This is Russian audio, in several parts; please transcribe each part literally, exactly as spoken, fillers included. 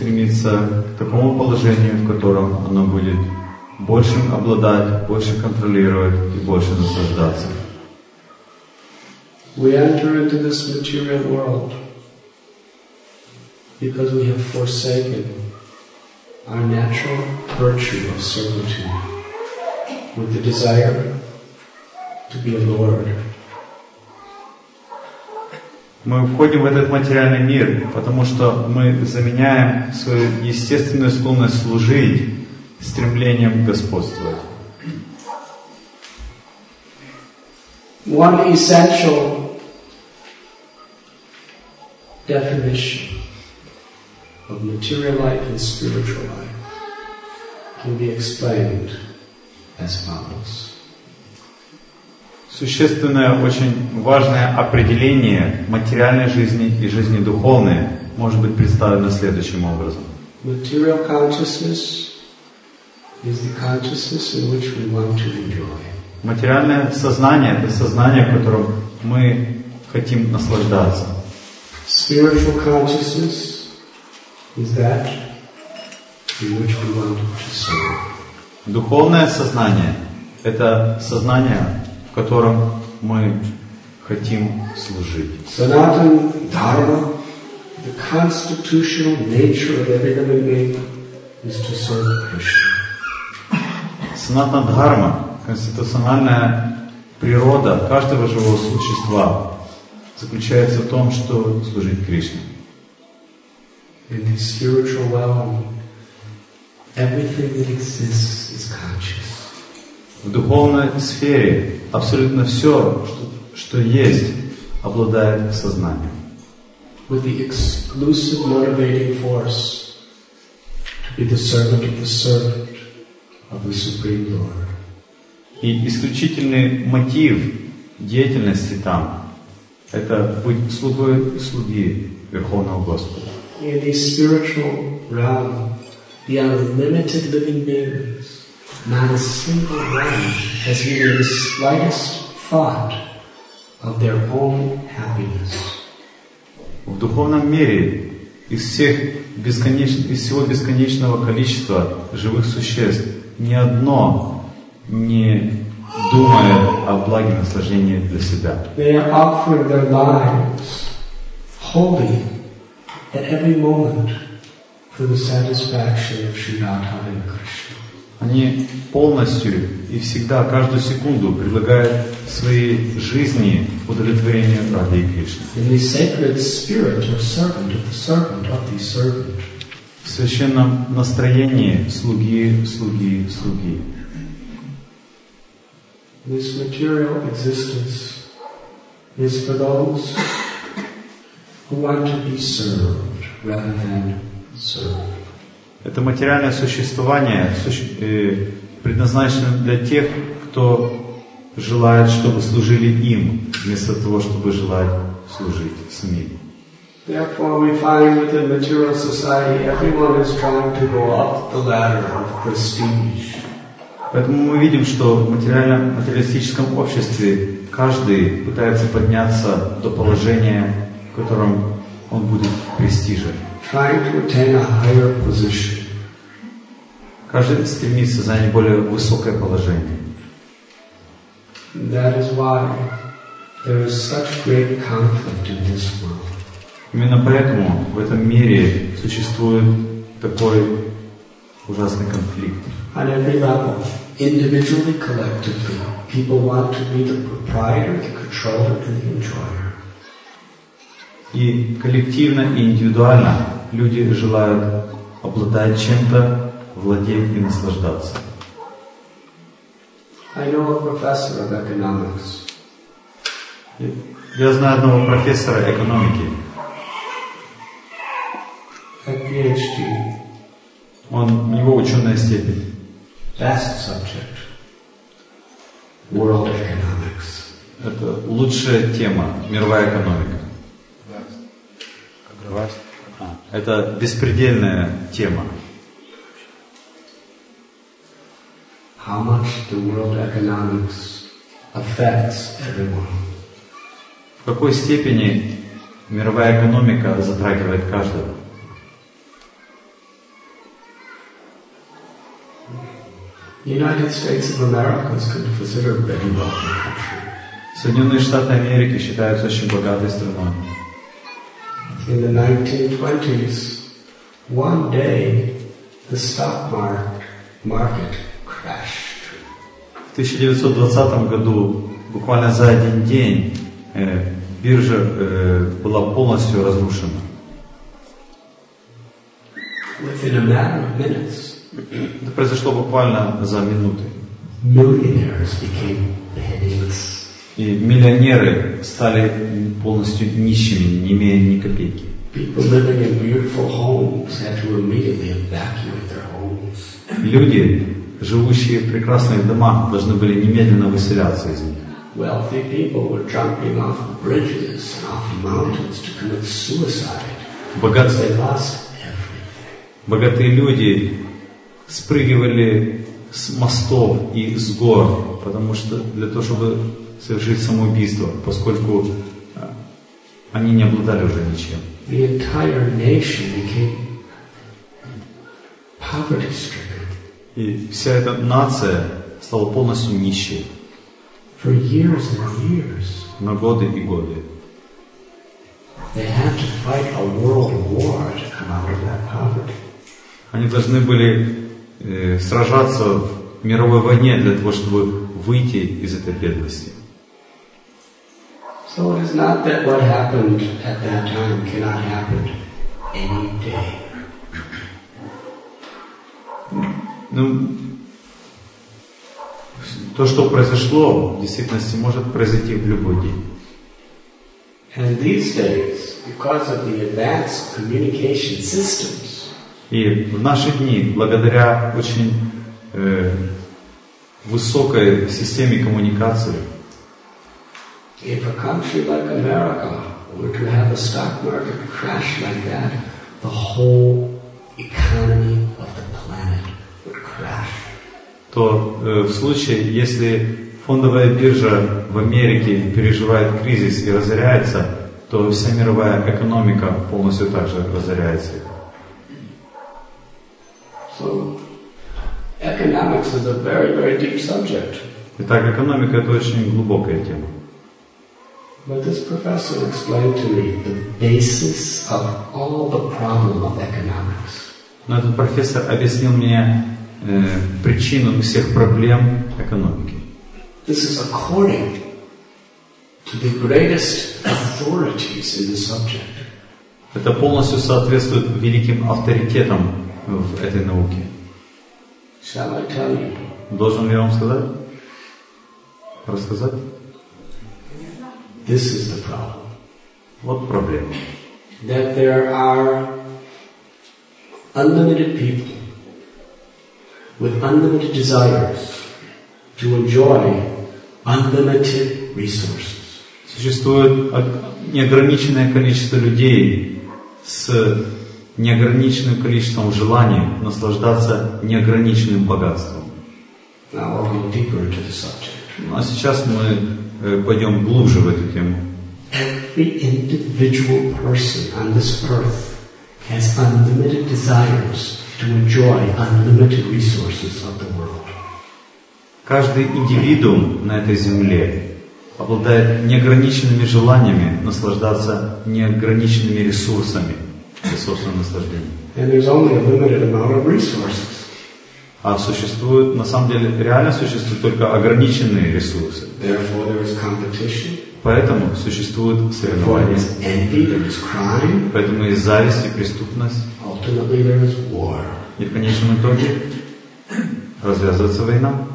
стремиться к такому положению, в котором оно будет большим обладать, больше контролировать и больше наслаждаться. We enter into this material world because we have forsaken our natural virtue of servitude with the desire to be a Lord. Мы входим в этот материальный мир, потому что мы заменяем свою естественную склонность служить стремлением господствовать. One essential definition of material life and spiritual life can be explained as follows. Существенное, очень важное определение материальной жизни и жизни духовной может быть представлено следующим образом. Material consciousness is the consciousness in which we want to enjoy. Материальное сознание – это сознание, в котором мы хотим наслаждаться. Spiritual consciousness is that in which we want to serve. Духовное сознание – это сознание, в котором мы хотим служить. Sanatana Dharma, the constitutional nature of every living being, is to serve Krishna. Санатана Дхарма, конституциональная природа каждого живого существа, заключается в том, что служить Кришне. In the spiritual realm, everything that exists is conscious. В духовной сфере абсолютно все, что, что есть, обладает сознанием. With the exclusive motivating force to be the servant of the servant of the Supreme Lord. И исключительный мотив деятельности там – это быть слугой слуги Верховного Господа. In the spiritual realm, the unlimited living beings, not a single one has even the slightest thought of their own happiness. В духовном мире из всех бесконеч... из всего бесконечного количества живых существ ни одно не думает о благе наслаждения для себя. They are offering their lives wholly at every moment for the satisfaction of Sri Radha and Krishna. Они полностью и всегда, каждую секунду предлагают своей жизни удовлетворение Радхи и Кришны. In the sacred spirit of servant of the servant of the servant. В священном настроении слуги, слуги, слуги. This material existence is for those who want to be served rather than served. Это материальное существование предназначено для тех, кто желает, чтобы служили им, вместо того, чтобы желать служить самим. Therefore, we find within material society, everyone is trying to go up the ladder of prestige. Поэтому мы видим, что в материальном, материалистическом обществе каждый пытается подняться до положения, в котором он будет престижен. Trying to attain a higher position. Каждый стремится занять более высокое положение. That is why there is such great conflict in this world. Именно поэтому в этом мире существует такой ужасный конфликт. On every level, individually, collectively, people want to be the proprietor, the controller, and the enjoyer. И коллективно, и индивидуально люди желают обладать чем-то, владеть и наслаждаться. I know a professor of economics. Я знаю одного профессора экономики. A PhD. Он, у него ученая степень. Vast subject. World economics. Это лучшая тема, мировая экономика. А, это беспредельная тема. How much the world economics affects everyone. В какой степени мировая экономика затрагивает каждого? The United States of America is considered a very wealthy country. Соединенные Штаты Америки считаются очень богатой страной. In the nineteen twenties, one day, the stock market crashed. В тысяча девятьсот двадцатом году, буквально за один день, э, биржа э, была полностью разрушена. Within a matter of minutes, это произошло буквально за минуты. Millionaires became penniless. И миллионеры стали полностью нищими, не имея ни копейки. People living in beautiful homes had to immediately evacuate their homes. Люди, живущие в прекрасных домах, должны были немедленно выселяться из них. Wealthy people were jumping off bridges and off mountains to commit suicide because they lost everything. Богатые люди спрыгивали с мостов и с гор, потому что для того, чтобы совершить самоубийство, поскольку они не обладали уже ничем. The entire nation became poverty-stricken. И вся эта нация стала полностью нищей. For years and years. На годы и годы. They had to fight a world war to come out of that poverty. Они должны были э, сражаться в мировой войне для того, чтобы выйти из этой бедности. So it is not that what happened at that time cannot happen any day. Ну, то, что произошло, в действительности может произойти в любой день. And these days, because of the advanced communication systems, и в наши дни, благодаря очень э, высокой системе коммуникации, if a country like America were to have a stock market crash like that, the whole economy of the planet would crash. То э, в случае, если фондовая биржа в Америке переживает кризис и разоряется, то вся мировая экономика полностью также разоряется. So, economics is a very, very deep subject. Итак, экономика — это очень глубокая тема. But this professor explained to me the basis of all the problem of economics. Но этот профессор объяснил мне э, причину всех проблем экономики. This is according to the greatest authorities in the subject. Это полностью соответствует великим авторитетам в этой науке. Shall I tell you? Должен ли я вам сказать? Рассказать? This is the problem. Вот проблема. That there are unlimited people with unlimited desires to enjoy unlimited resources. Существует неограниченное количество людей с неограниченным количеством желаний наслаждаться неограниченным богатством. Now we'll go deeper into the subject. Ну, а сейчас мы пойдем глубже в эту тему. Every individual person on this earth has unlimited desires to enjoy unlimited resources of the world. Каждый индивидуум на этой земле обладает неограниченными желаниями наслаждаться неограниченными ресурсами для собственного наслаждения. And there's only a limited amount of resources. А существует, на самом деле, реально существуют только ограниченные ресурсы. Therefore there is competition. Поэтому существуют соревнования. There is envy, there is crime. Поэтому есть зависть и преступность. Ultimately there is war. И в конечном итоге развязывается война.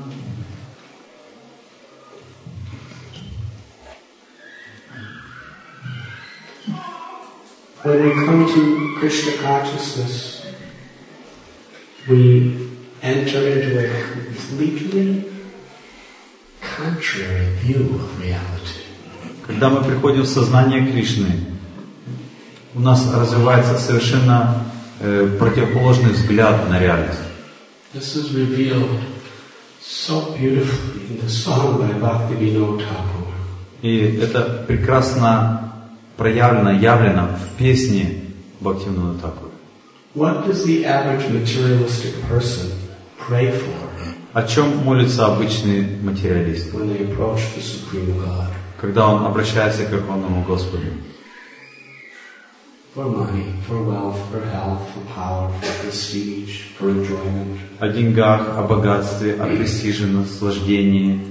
When we come to Krishna consciousness, we enter into a completely contrary view of reality. Когда мы приходим в сознание Кришны, у нас развивается совершенно э, противоположный взгляд на реальность. This is revealed so beautifully in the song by Bhaktivinoda Thakur. И это прекрасно проявлено, явлено в песне Бхактивинода Thakura. What does the average materialistic person pray for О чем молится обычный материалист, when they approach the Supreme God? когда он обращается к Верховному Господу? For money, for wealth, for health, for power, for prestige, for enjoyment. О деньгах, о богатстве, о престиже, наслаждении.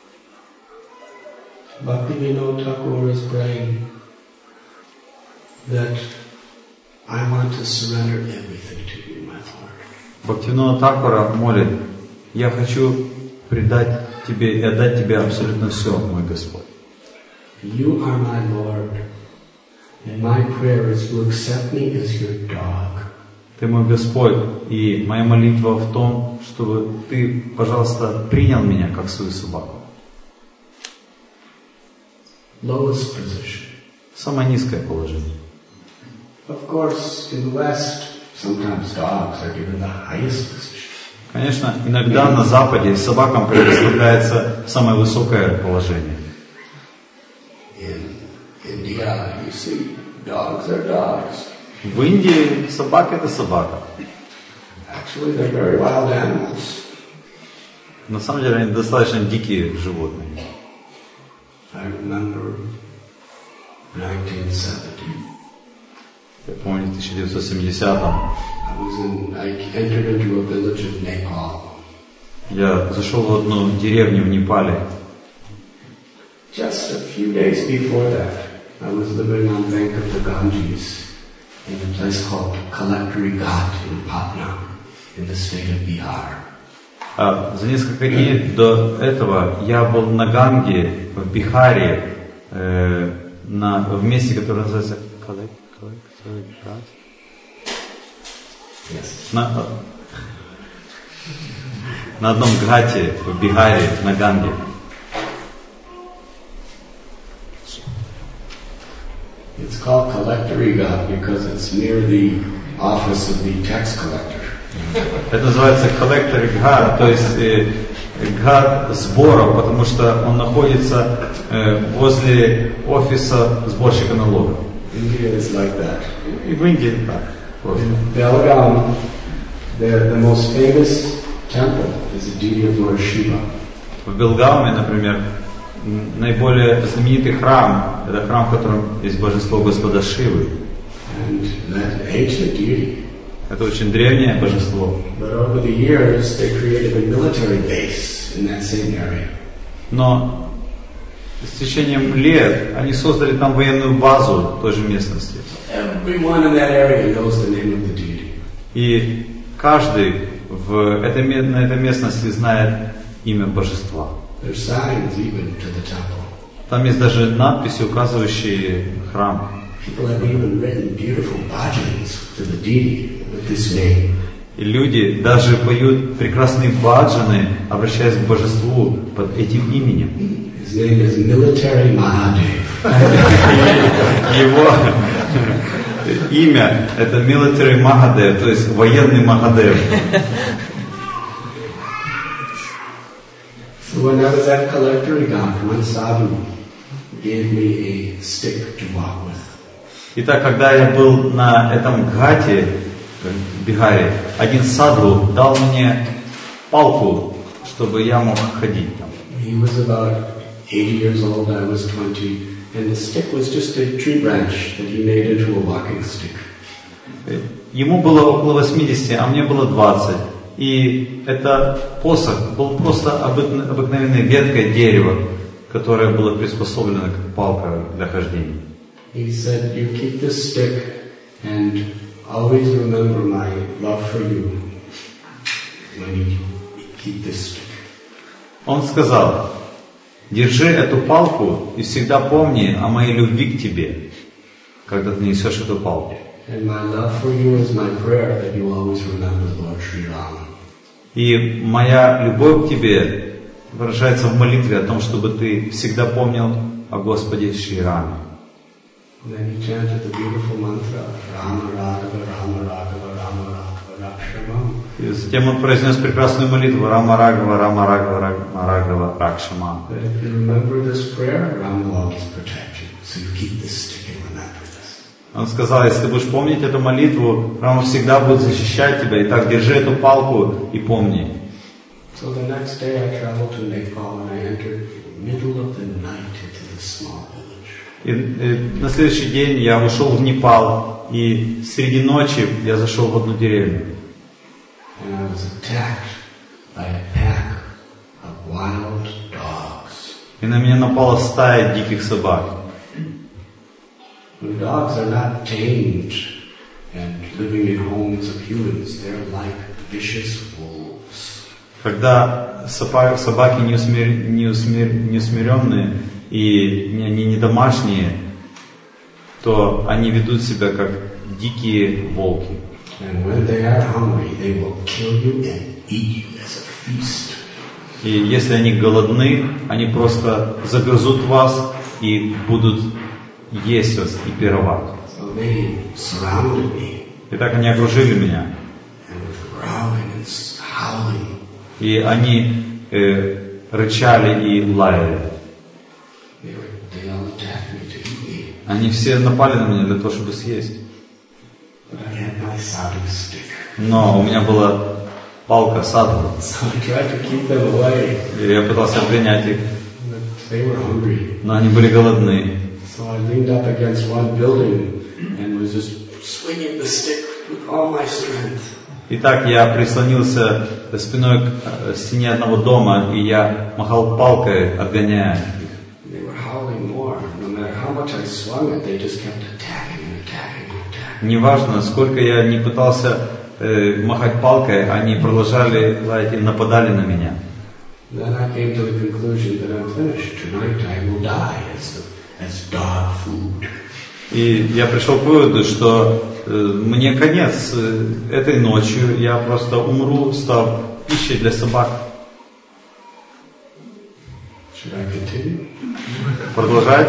Bhaktivinoda Thakur is praying that I want to surrender everything to you, my Lord. Бхактивинода Thakura молит: я хочу предать тебе и отдать тебе абсолютно все, мой Господь. You are my Lord, and my prayer is to accept me as your dog. Ты мой Господь, и моя молитва в том, чтобы ты, пожалуйста, принял меня как свою собаку. Lowest position. Самое низкое положение. Of course, in the West, sometimes dogs are given the highest position. Конечно, иногда на Западе собакам предоставляется самое высокое положение. In India, you see, dogs are dogs. В Индии собака — это собака. Actually, they're very wild animals. На самом деле они достаточно дикие животные. I remember nineteen seventy. Я помню, в тысяча девятьсот семидесятом I was in, I entered into a village of Nepal. я зашел в одну деревню в Непале. Just a few days before that, I was living on the bank of the Ganges in a place called Collectory Ghat in Patna, in the state of Bihar. А за несколько дней до этого я был на Ганге в Бихаре, э, на, в месте, которое называется Collectory Ghat. Yes. На, на одном гхате в Бихаре, на Ганге. It's called Collectory Ghat because it's near the office of the tax collector. Это называется Collectory Ghat, то есть э, гхат сборов, потому что он находится э, возле офиса сборщика налогов. India is like that. И в Индии так. Просто. In Belgaum, the, the most famous temple is the deity of Lord Shiva. В Белгауме, например, наиболее знаменитый храм, это храм, в котором есть божество Господа Шивы. And that ancient deity. Это очень древнее божество. But over the years, they created a military base in that same area. Но с течением лет они создали там военную базу в той же местности. Everyone in that area knows the name of the deity. И каждый в этой, на этой местности знает имя божества. There's signs even to the temple. Там есть даже надписи, указывающие храм. People have even written beautiful bhajans to the deity with this name. И люди даже поют прекрасные баджаны, обращаясь к божеству под этим именем. His name is Military Mahadev. Его имя — это Military Mahadev, то есть военный Махадев. So when I was at Collectory Ghat, one sadhu gave me a stick to walk with. Итак, когда я был на этом гхате в Бихаре, один саду дал мне палку, чтобы я мог ходить там. He was about eighty years old, I was twenty, and the stick was just a tree branch that he made into a walking stick. Ему было около восьмидесяти, а мне было двадцать. И этот посох был просто обыкновенной веткой дерева, которое было приспособлено как палка для хождения. He said, you keep this stick and always remember my love for you when you keep this stick. Он сказал: держи эту палку и всегда помни о моей любви к тебе, когда ты несешь эту палку. And my love for you is my prayer that you always remember Lord Sri Rama. И моя любовь к тебе выражается в молитве о том, чтобы ты всегда помнил о Господе Шри Раме. And then he chanted the beautiful mantra, Rama Raghava, Rama Raghava, Rama Raghava, Rakshamam. И затем он произнес прекрасную молитву Рама Рагава, Рама Рагава, Рама Рагава, Ракшама. But if you remember this prayer, Rama will always protect you. So you keep this stick and remember this. Он сказал: если ты будешь помнить эту молитву, Рама всегда будет защищать тебя. Итак, держи эту палку и помни. So the next day I traveled to Nepal and I entered the middle of the night into this small village. И, и на следующий день я ушел в Непал, и среди ночи я зашел в одну деревню. And I was attacked by a pack of wild dogs. И на меня напала стая диких собак. The dogs are not tamed and living in homes of humans. They're like vicious wolves. Когда собаки не, усмир... не, усмир... не усмиренные и они не домашние, то они ведут себя как дикие волки. And when they are hungry, they will kill you and eat you as a feast. И если они голодны, они просто загрызут вас и будут есть вас и пировать. So they surrounded me. И так они окружили меня. And with growling and howling. И они э, рычали и лаяли. They were, they all attacked me to eat me. Они все напали на меня для того, чтобы съесть. But I had my sadhu stick. Но у меня была палка садху. So I tried to keep them away. И я пытался принять их. But they were hungry. Но они были голодны. So I leaned up against one building and was just swinging the stick with all my strength. Итак, я прислонился спиной к стене одного дома, и я махал палкой, отгоняя их. They were howling more. No matter how much I swung it, they just kept attacking and attacking and attacking. Неважно, сколько я не пытался э, махать палкой, они продолжали лаять и нападали на меня. Then I came to the conclusion that I'm finished. Tonight I will die as, the, as dog food. И я пришел к выводу, что э, мне конец. Э, этой ночью я просто умру, став пищей для собак. Should I continue? Продолжать?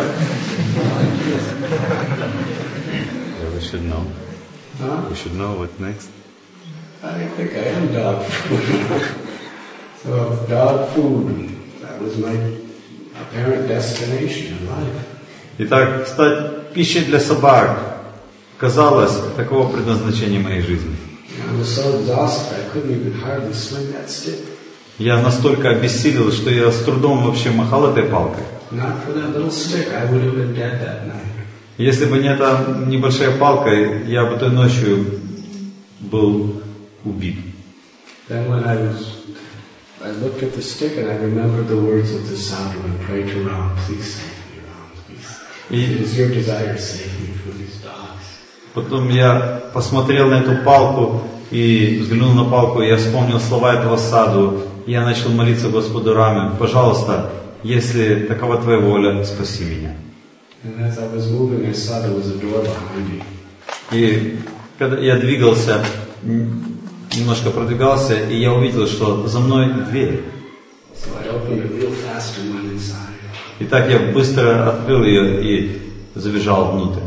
We should know. Huh? We should know what next. I think I am dog food. So dog food, that was my apparent destination in life. Итак, стать пищей для собак казалось таково предназначение моей жизни. I was so exhausted I couldn't even hardly swing that stick. Я настолько обессилел, что я с трудом вообще махал этой палкой. Not for that little stick, I would have been dead that night. Если бы не эта небольшая палка, я бы той ночью был убит. Then when I was, I looked at the stick and I remembered the words of the sadhu and prayed to Ram, please save me, Ram, please. И It is your desire, save me from these dogs. потом я посмотрел на эту палку и взглянул на палку, и я вспомнил слова этого саду. И я начал молиться Господу Раме: пожалуйста, если такова Твоя воля, спаси меня. And as I was moving, I saw there was a door behind me. И когда я двигался, немножко продвигался, и я увидел, что за мной дверь. So I opened it real fast and went inside. И так я быстро открыл ее и забежал внутрь.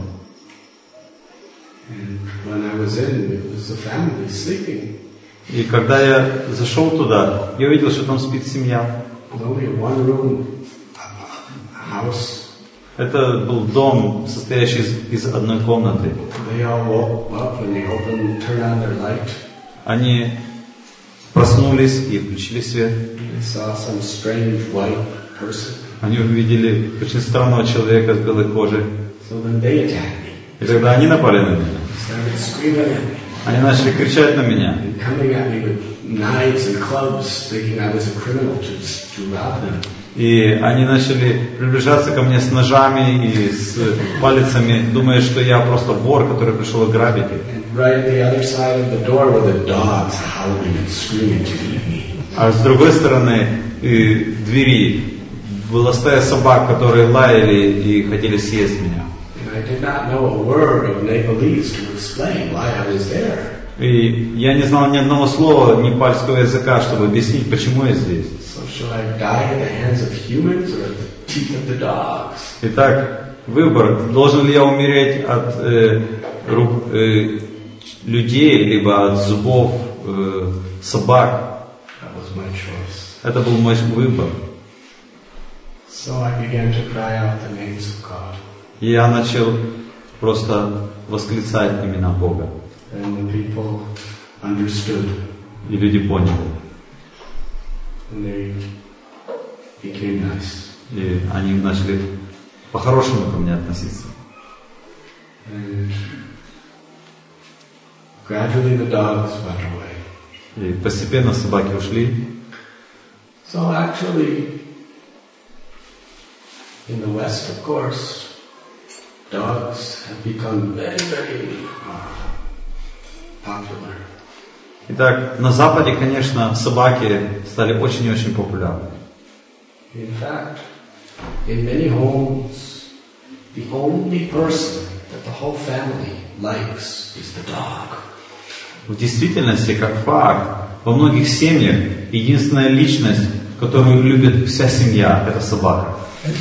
And when I was in, it was the family sleeping. И когда я зашел туда, я увидел, что там спит семья. It was only a one-room house. Это был дом, состоящий из, из одной комнаты. They all woke up and they opened, turned on their light. Они проснулись и включили свет. They saw some strange white person. Они увидели очень странного человека с белой кожей. So then they attacked me. И когда они напали на меня, Started screaming at me они начали кричать на меня. and coming at me with knives and clubs, thinking I was a criminal to, to rob them. И они начали приближаться ко мне с ножами и с палицами, думая, что я просто вор, который пришел ограбить их. And right at the other side of the door were the dogs howling and screaming to eat me. А с другой стороны э, двери была стая собак, которые лаяли и хотели съесть меня. And I did not know a word of Nepalese to explain why I was there. И я не знал ни одного слова непальского языка, чтобы объяснить, почему я здесь. So shall I die at the hands of humans or at the teeth of the dogs? Итак, выбор, должен ли я умереть от э, рук э, людей, либо от зубов э, собак. That was my choice. Это был мой выбор. So I began to cry out the names of God. И я начал просто восклицать имена Бога. And the people understood. И люди поняли. And they became nice. И они начали по-хорошему ко мне относиться. And gradually the dogs went away. И постепенно собаки ушли. So actually, in the West, of course, dogs have become very, very uh, popular. Итак, на Западе, конечно, собаки стали очень и очень популярны. In fact, in many homes, the only person that the whole family likes is the dog. В действительности, как факт, во многих семьях единственная личность, которую любит вся семья, это собака.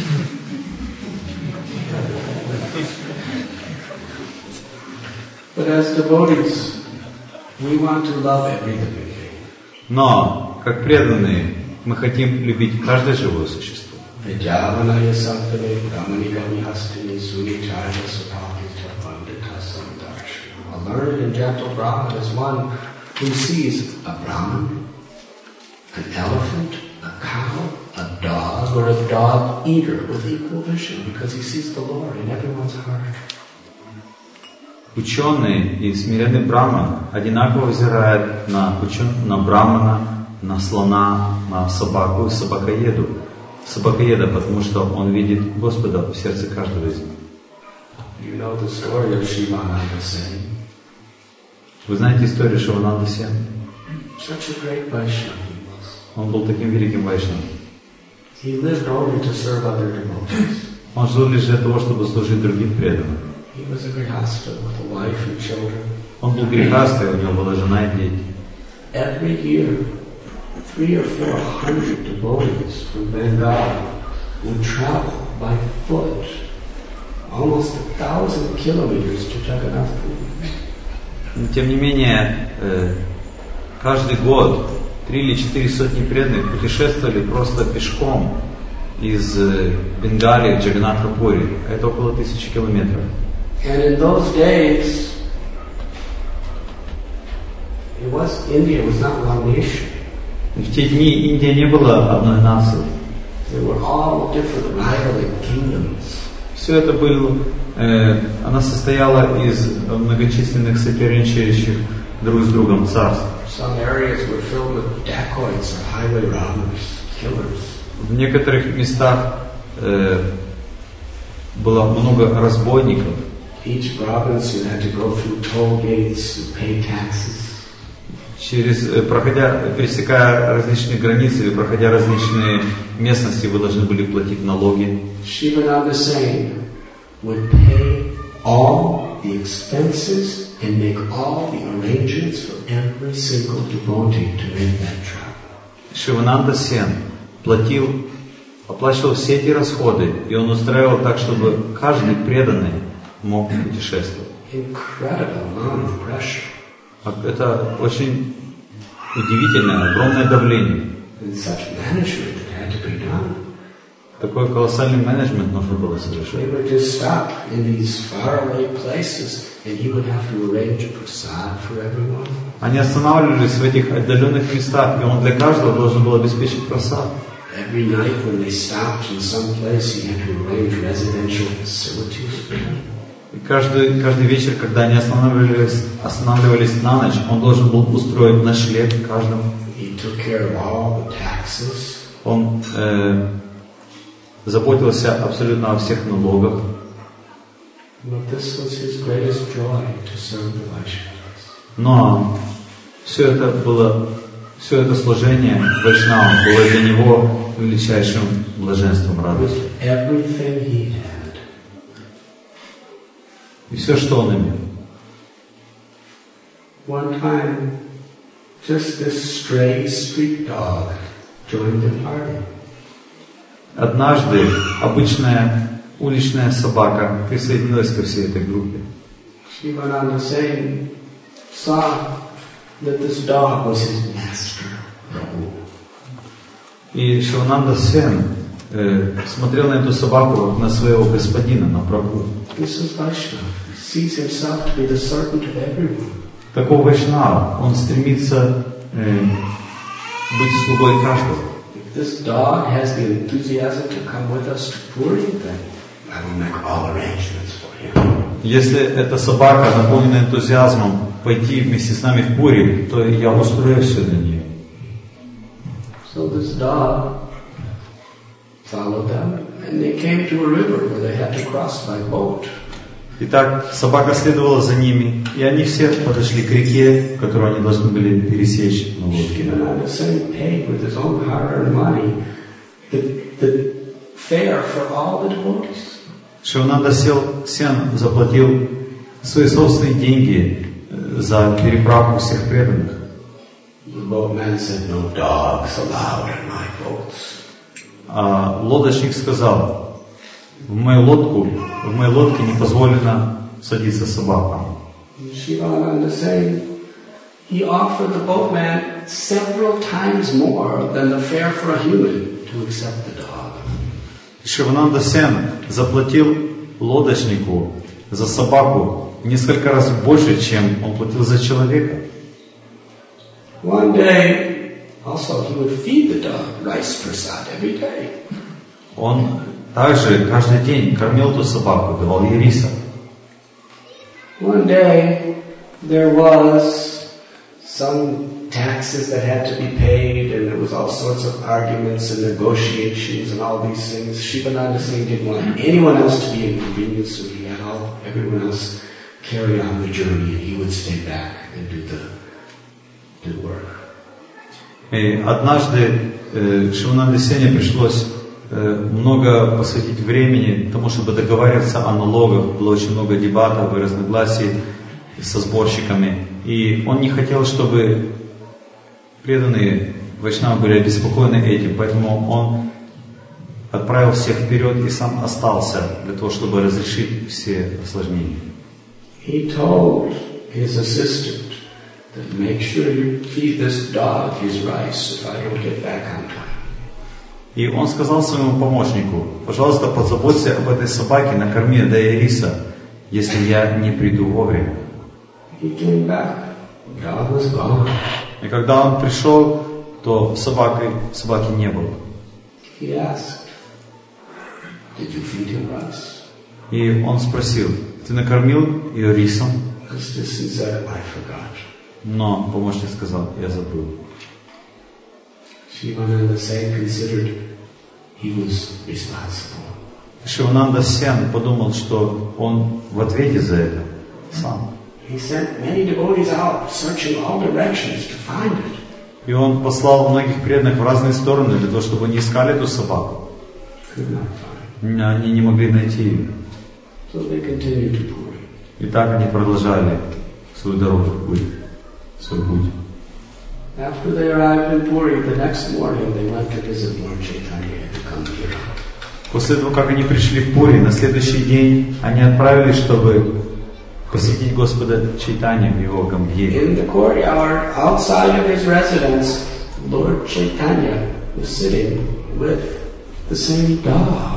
But as devotees, we want to love every living thing. Но, как преданные, мы хотим любить каждое живое существо. Vijavanaya Santane Brahmani Gavihastini Sunichaya Supakita Pandita Samdarshana. A learned and gentle Brahman is one who sees a Brahman, an elephant, a cow, a dog, or a dog eater with equal vision because he sees the Lord in everyone's heart. Ученый и смиренный Брахман одинаково взирают на, учен... на Брахмана, на слона, на собаку и собакоеду. Собакоеда, потому что он видит Господа в сердце каждого из них. You know the story of Shivananda Sen. Вы знаете историю Шивананды Сен? Such a great Vaishnava he was. Он был таким великим вайшнавом. He lived only to serve other devotees. Он жил лишь для того, чтобы служить другим преданным. He was a grihasta with a wife and children. Он был грехастый, у него была жена и дети. Every year, three or four hundred devotees from Bengal would travel by foot almost a thousand kilometers to Jagannath Puri. Но, тем не менее, каждый год три или четыре сотни преданных путешествовали просто пешком из Бенгалии в Джаганнатха-Пури. Это около тысячи километров. And in those days, it was India was not one nation. В те дни Индия не была одной нацией. They were all different rivaling kingdoms. Все это было, э, она состояла из многочисленных соперничающих друг с другом царств. Some areas were filled with dacoits or highway robbers, killers. В некоторых местах э, было много разбойников. Each province you had to go through toll gates and pay taxes. Через, проходя, пересекая различные границы, проходя различные местности, вы должны были платить налоги. Shivananda Sen would pay all the expenses and make all the arrangements for every single devotee to make that travel. Шивананда Сен платил, оплачивал все эти расходы, и он устраивал так, чтобы каждый преданный мог путешествовать. Incredible amount of pressure. Это очень удивительное, огромное давление. And such management had to be done. Такой колоссальный менеджмент нужно было They совершить. would just stop in these faraway places, and he would have to arrange a prasad for everyone. Они останавливались в этих отдаленных местах, и он для каждого должен был обеспечить просад. Every night when they stopped in some place, he had to arrange residential facilities for them. И каждый, каждый вечер, когда они останавливались, останавливались на ночь, он должен был устроить ночлег каждому. He took care of all the taxes. Он э, заботился абсолютно о всех налогах. But this was his greatest joy to serve the Vaishnavas. Но все это было, все это служение вайшнавам было для него величайшим блаженством, радостью. Everything he had. И все, что он имел. One time, just this stray street dog joined the party. Однажды обычная уличная собака присоединилась ко всей этой группе. Shivananda Sen saw that this dog was his master, Prabhu. И Шивананда Сен э, смотрел на эту собаку, на своего господина, на Прабху. This is Vaishnava. He sees himself to be the servant of everyone. Такого вайшнава, он стремится э, быть слугой каждого. if this dog has the enthusiasm to come with us to Puri, then I will make all arrangements for him. Если эта собака наполнена энтузиазмом пойти вместе с нами в Пури, то я устрою все для нее. So this dog followed them, and they came to a river where they had to cross by boat. Итак, собака следовала за ними, и они все подошли к реке, которую они должны были пересечь на лодке. Shivananda Sen paid with his own hard-earned money the, the fare for all the devotees. Шивананда Сен заплатил свои собственные деньги за переправку всех преданных. The boatman said, "No dogs allowed in my boats." А лодочник сказал: в мою лодку, в моей лодке не позволено садиться собакам. Shivananda Sen, he offered the boatman several times more than the fare for a human to accept the dog. Шивананда Сен заплатил лодочнику за собаку несколько раз больше, чем он платил за человека. One day, also, he would feed the dog rice prasad every day. Он также каждый день кормил эту собаку, давал ей риса. One day, there was some taxes that had to be paid, and there was all sorts of arguments and negotiations and all these things. Shivananda Singh didn't want anyone else to be inconvenienced, so he had all everyone else carry on the journey, and he would stay back and do the do work. И однажды э, Шивананде Сене пришлось э, много посвятить времени тому, чтобы договариваться о налогах. Было очень много дебатов и разногласий со сборщиками. И он не хотел, чтобы преданные вайшнавы были обеспокоены этим, поэтому он отправил всех вперед и сам остался для того, чтобы разрешить все осложнения. He told his assistant that make sure you feed this dog his rice if I don't get back on time. И он сказал своему помощнику: пожалуйста, позаботься об этой собаке, накорми, дай ей риса, если я не приду вовремя. He came back. The dog was gone. И когда он пришел, то собаки, собаки не было. He asked, "Did you feed him rice?" И он спросил: ты накормил ее рисом? His assistant said, "I forgot." Но помощник сказал: я забыл. Shivananda Sen considered he was responsible. Шивананда Сен подумал, что он в ответе за это сам. He sent many devotees out, searching all directions to find it. И он послал многих преданных в разные стороны для того, чтобы они искали эту собаку. Could not find it. Они не могли найти ее. So they continued to Puri. И так они продолжали свою дорогу в Пури, свой путь. After they arrived in Puri, the next morning they went to visit Lord Chaitanya to come here. После того, как они пришли в Пури, на следующий день они отправились, чтобы посетить Господа Чайтанья в его Гамбхире. In the courtyard outside of his residence, Lord Chaitanya was sitting with the same dog.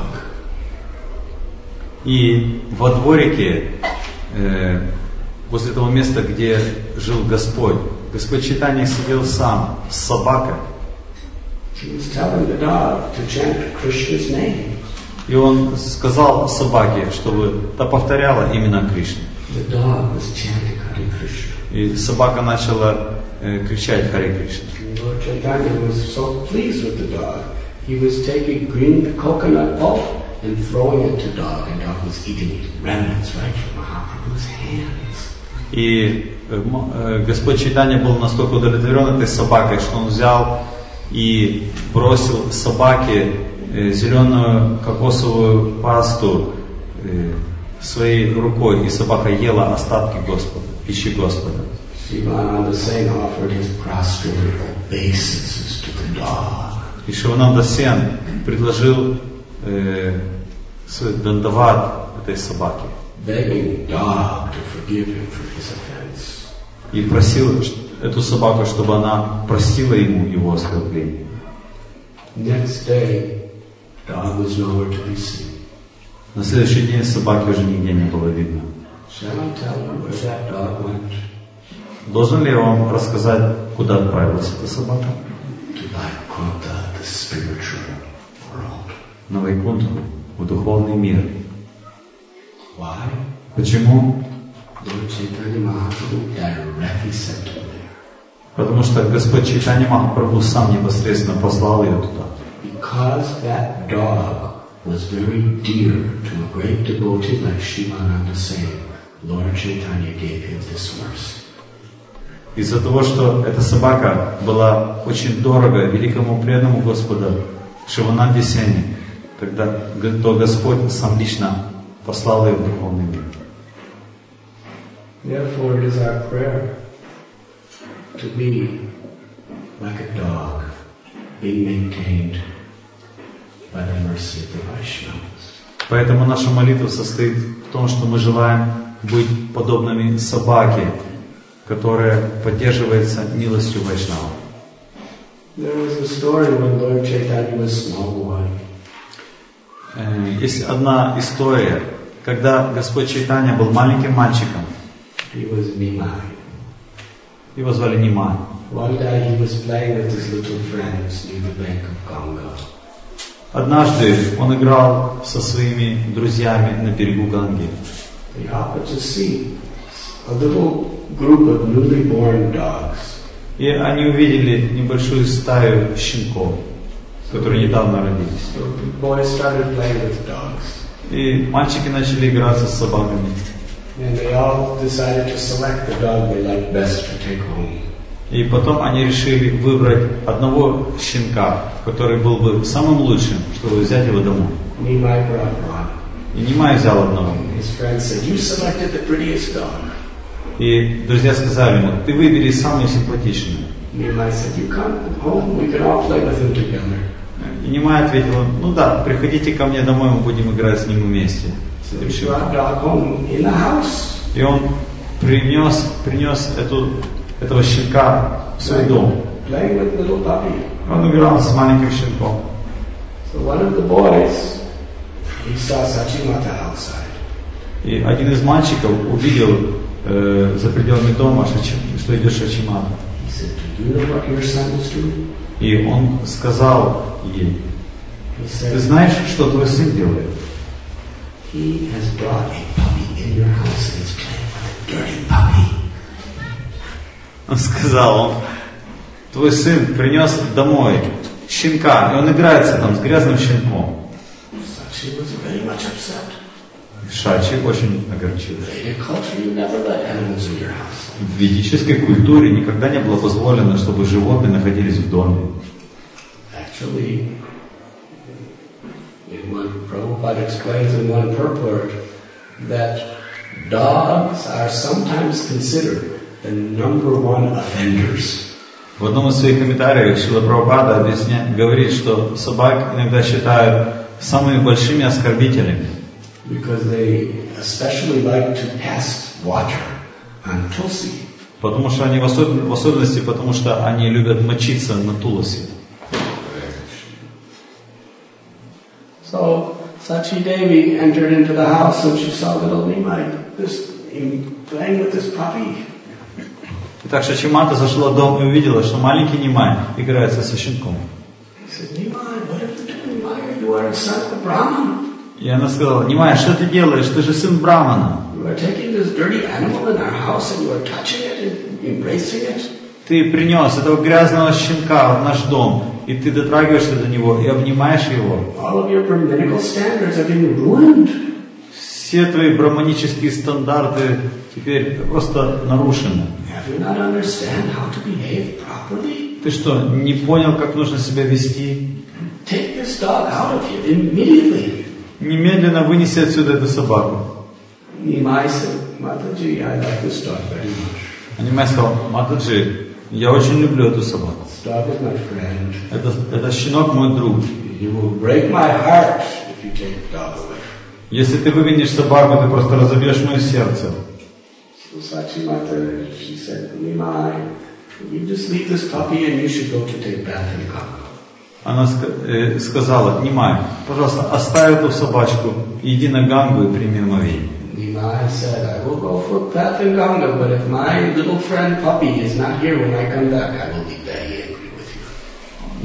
И во дворике, э, возле того места, где жил Господь, Господь Чайтанья сидел сам с собакой. He was telling the dog to chant Krishna's name. И он сказал собаке, чтобы та повторяла имена Кришны. The dog was chanting Hare Krishna. И собака начала э, кричать Харе Кришна. Lord Chaitanya was so pleased with the dog. He was taking green coconut pulp and throwing it to dog, and dog was eating remnants right from Mahaprabhu's hands. И э, э, Господь Чайтанья был настолько удовлетворен этой собакой, что он взял и бросил собаке э, зеленую кокосовую пасту э, своей рукой, и собака ела остатки Господа, пищи Господа. Shivananda Sen offered his prostrate obeisances to the dog. И Шивананда Сен предложил э, свой дандават этой собаке. Begging dog to forgive him for his offense. И просил эту собаку, чтобы она простила ему его оскорбление. Next day, dog was nowhere to be seen. На следующий день собаки уже нигде не было видно. Shall I tell you where that dog went? Должен ли я вам рассказать, куда отправилась эта собака? To Vaikuntha, the spiritual world. На Вайкунтху, в духовный мир. Why? Почему? Lord Chaitanya Mahaprabhu directly sent her there. Потому что Господь Чайтанья Махапрабху сам непосредственно послал ее туда. Because that dog was very dear to a great devotee like Shivananda Singh, Lord Chaitanya gave him this verse. Из-за того, что эта собака была очень дорого великому преданному Господу Шивананде Сени, тогда то Господь сам лично послал ее в духовный мир. Therefore, it is our prayer to be like a dog, being maintained by the mercy of the Vaishnavas. Поэтому наша молитва состоит в том, что мы желаем быть подобными собаке, которая поддерживается милостью Вайшнава. There was a story when Lord Chaitanya was a small boy. Есть одна история, когда Господь Чайтанья был маленьким мальчиком. He was Nimai. Его звали Нимай. One day he was playing with his little friends near the bank of Ganga. Однажды он играл со своими друзьями на берегу Ганги. They happened to see a little group of newly born dogs. И они увидели небольшую стаю щенков, которые недавно родились. So the boys started playing with dogs. И мальчики начали играться с собаками. And they all decided to select the dog they liked best to take home. И потом они решили выбрать одного щенка, который был бы самым лучшим, чтобы взять его домой. Nimai brought one. И Нимай взял одного. His friend said, "You selected the prettiest dog." И друзья сказали ему: ты выбери самую симпатичную. Nimai said, "You come home, we can all play with him together." И Нимай ответил: ну да, приходите ко мне домой, мы будем играть с ним вместе. С So этим he щенком. brought dog home in the house. И он принес, принес эту, этого щенка в свой дом. Playing with little puppy. Он играл с маленьким щенком. So one of the boys, he saw Sachimata outside. И один из мальчиков увидел э, за пределами дома, что идет Шачимата. He said, "Do you know what your son is doing?" И он сказал ей: He ты said, знаешь, что твой сын делает? "He has brought a puppy in your house and is playing with a dirty puppy." Он сказал: он, твой сын принес домой щенка, и он играется там с грязным щенком. Sachi was very much upset. Шачи очень огорчился. In your culture, you never let animals in your house. В ведической культуре никогда не было позволено, чтобы животные находились в доме. Actually, in one, Prabhupada explains in one purport that dogs are sometimes considered the number one offenders. В одном из своих комментариев Шрила Прабхупада объясняет, говорит, что собак иногда считают самыми большими оскорбителями. Because they especially like to cast water on Tulsi. Потому что они в, особ... в особенности, потому что они любят мочиться на Туласи. So Sachi Devi entered into the house and she saw little Nimai this, playing with this puppy. Итак, Шачимата зашла в дом и увидела, что маленький Нимай играется со щенком. He said, "Nimai, what are you doing? Nimai, you are a son of a Brahman. И она сказала: Нимай, что ты делаешь? Ты же сын Брамана. You are taking this dirty animal in our house and you are touching it and embracing it." Ты принес этого грязного щенка в наш дом, и ты дотрагиваешься до него и обнимаешь его. All of your Brahminical standards are being ruined. Все твои браманические стандарты теперь просто нарушены. Have you not understand how to behave properly? Ты что, не понял, как нужно себя вести? Take this dog out of here immediately. Немедленно вынеси отсюда эту собаку. Nimai said, "Mataji, I like this dog very much. А Нимай сказал: Матаджи, я очень люблю эту собаку. This dog is my friend. Это, это щенок мой друг. You will break my heart if you take the dog away." Если ты выведешь собаку, ты просто разобьешь мое сердце. So Sachimata, she said, "Nimai, you just leave this puppy and you should go to take bath in Ganga." Она ска- э, сказала: Нимай, пожалуйста, оставь эту собачку, иди на Гангу и прими омовение. Nimai said, "I will go for bath in Ganga, but if my little friend puppy is not here when I come back, I will be very angry with you."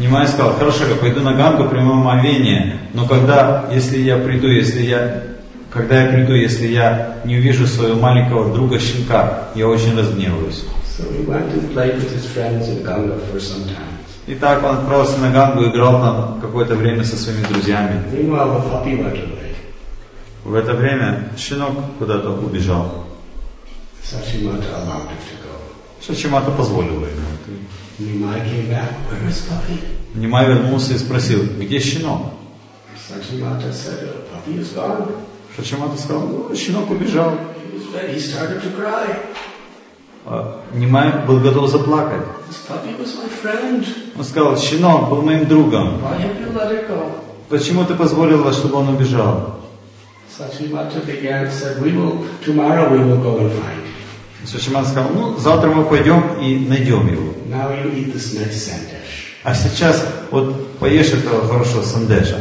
Нимай сказал: хорошо, я пойду на Гангу, приму омовение, но когда, если я приду, если я, когда я приду, если я не увижу своего маленького друга щенка, я очень разгневаюсь. So he went and played with his friends in Ganga for some time. И так он отправился на Гангу, играл там какое-то время со своими друзьями. Meanwhile, the puppy went away. В это время щенок куда-то убежал. Sachimata allowed him to go. Шачимата позволила ему. Nimai came back. Where is puppy? Нимай вернулся и спросил: где щенок? Sachimata said, the puppy is gone. Шачимата сказал: ну, щенок убежал. He was ready. He started to cry. А Нимай был готов заплакать. This puppy was my friend. Он сказал: щенок был моим другом. Why have you let it go? Почему ты позволил, чтобы он убежал? Sachimata began and said, we will, tomorrow we will go and find him. Шачимата сказал: ну, завтра мы пойдем и найдем его. Now you eat this nice sandesh. А сейчас вот поешь этого хорошего сандеша.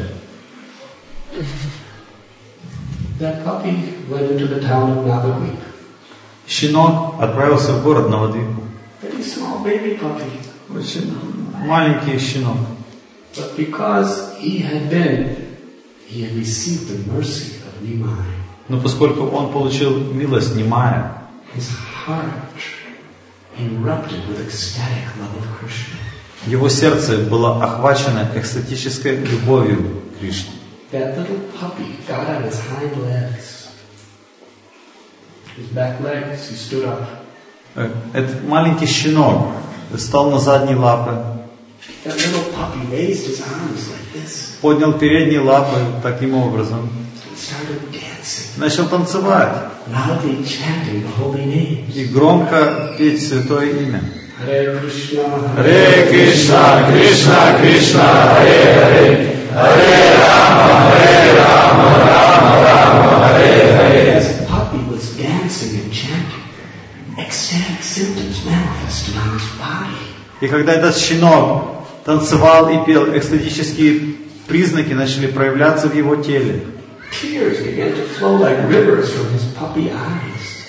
That puppy went into the town of Navadvip. Щенок отправился в город Навадвипу. Very small baby puppy. Очень маленький щенок. But because he had been, he had received the mercy of Nimai. Но поскольку он получил милость Нимая, His heart erupted with ecstatic love of Krishna. его сердце было охвачено экстатической любовью к Кришне. That little puppy got on his hind legs. His back legs, he stood up. Этот маленький щенок встал на задние лапы, That little puppy raised his arms like this поднял передние лапы таким образом, and started dancing, начал танцевать loudly chanting the holy names. и громко петь святое имя. Hare Krishna, Hare Krishna, Krishna Krishna, Hare Hare, Hare Rama, Hare Rama, Rama Rama, Hare Hare. This puppy was dancing and chanting. Ecstatic symptoms manifested on his body. И когда этот щенок танцевал и пел, экстатические признаки начали проявляться в его теле. Tears began to flow like rivers from his puppy eyes.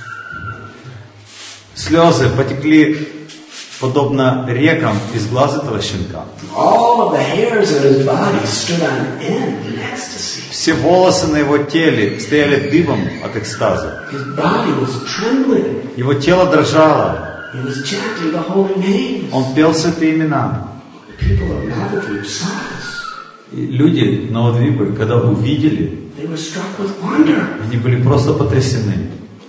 Слезы потекли подобно рекам из глаз этого щенка. All of the hairs on his body stood on end in ecstasy. Все волосы на его теле стояли дыбом от экстаза. His body was trembling. Его тело дрожало. He was chanting the holy names. Он пел святые имена. The people of Navadvip saw this. И люди Навадвипы, когда увидели, They were struck with wonder. они были просто потрясены.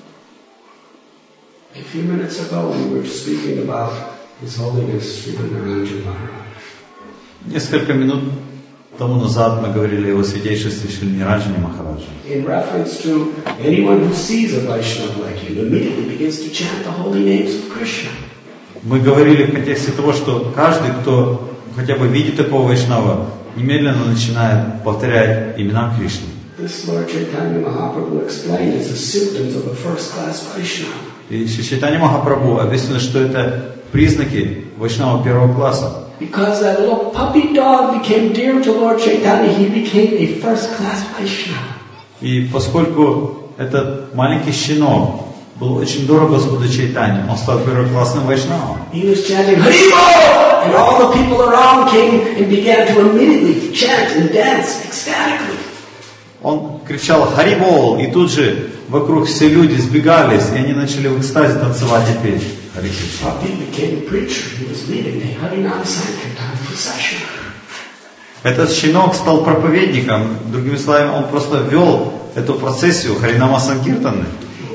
A few minutes ago we were speaking about His Holiness Srimad Naranja Maharaj. Несколько минут тому назад мы говорили о его святейшестве Шри Ниранджане Махараджа. In reference to anyone who sees a Vaishnava like him immediately begins to chant the holy names of Krishna. Мы говорили в контексте того, что каждый, кто хотя бы видит такого Вайшнава, немедленно начинает повторять имена Кришны. This Lord Chaitanya Mahaprabhu explained as the symptoms of a first-class Vaishnava. И Шри Чайтанья Махапрабху объяснил, что это признаки Вайшнава первого класса. Because that little puppy dog became dear to Lord Chaitanya, he became a first-class Vaishnava. И поскольку этот маленький щенок был очень дорог Господу Чайтанье, он стал первоклассным Вайшнавом. He was chanting Haribol! And all the people around came and began to immediately chant and dance ecstatically. Он кричал «Харибол!» и тут же вокруг все люди сбегались, и они начали в экстазе танцевать и петь. Хари Кришна. Puppy became a preacher. He was leading the Harinam Sankirtan procession. Этот щенок стал проповедником, другими словами, он просто вел эту процессию Харинама Санкиртаны.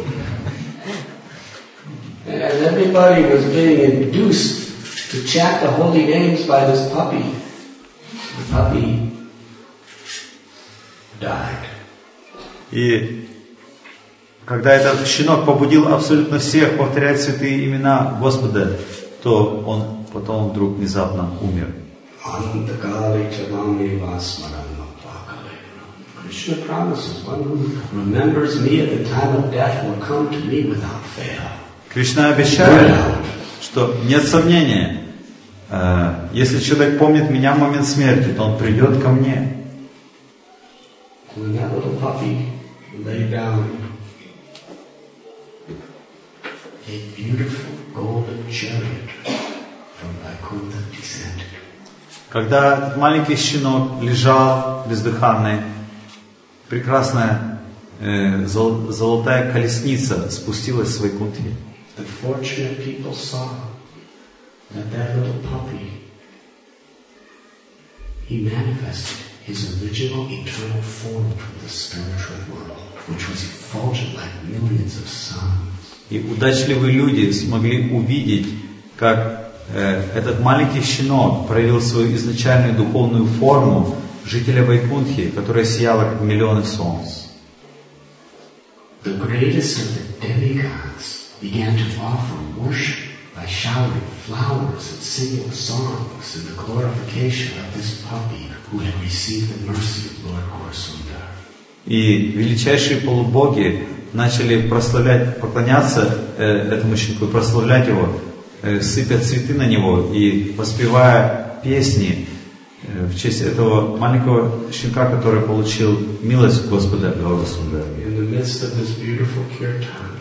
And as everybody was being induced to chant the holy names by this puppy, the puppy died. И когда этот щенок побудил абсолютно всех повторять святые имена Господа, то он потом вдруг внезапно умер. Krishna promises, one who remembers me at the time of death will come to me without fail. Кришна обещает, что нет сомнения, если человек помнит меня в момент смерти, то он придет ко мне. When that little puppy lay down, a beautiful golden chariot from Vaikuntha descended. Когда этот маленький щенок лежал бездыханный, прекрасная э, зол, золотая колесница спустилась с Вайкунтхи. The fortunate people saw that that little puppy, he manifested his original eternal form from the spiritual world, which was effulgent like millions of suns. И удачливые люди смогли увидеть, как э, этот маленький щенок проявил свою изначальную духовную форму жителя Вайкунтхи, которая сияла как миллионы солнц. The greatest of the demigods began to offer worship by showering flowers and singing songs in the glorification of this puppy who had received the mercy of Lord Gaurasundar. И величайшие полубоги начали прославлять, поклоняться э, этому щенку, прославлять его, э, сыпя цветы на него и воспевая песни э, в честь этого маленького щенка, который получил милость Господа Гаурасундара. In the midst of this beautiful kirtan,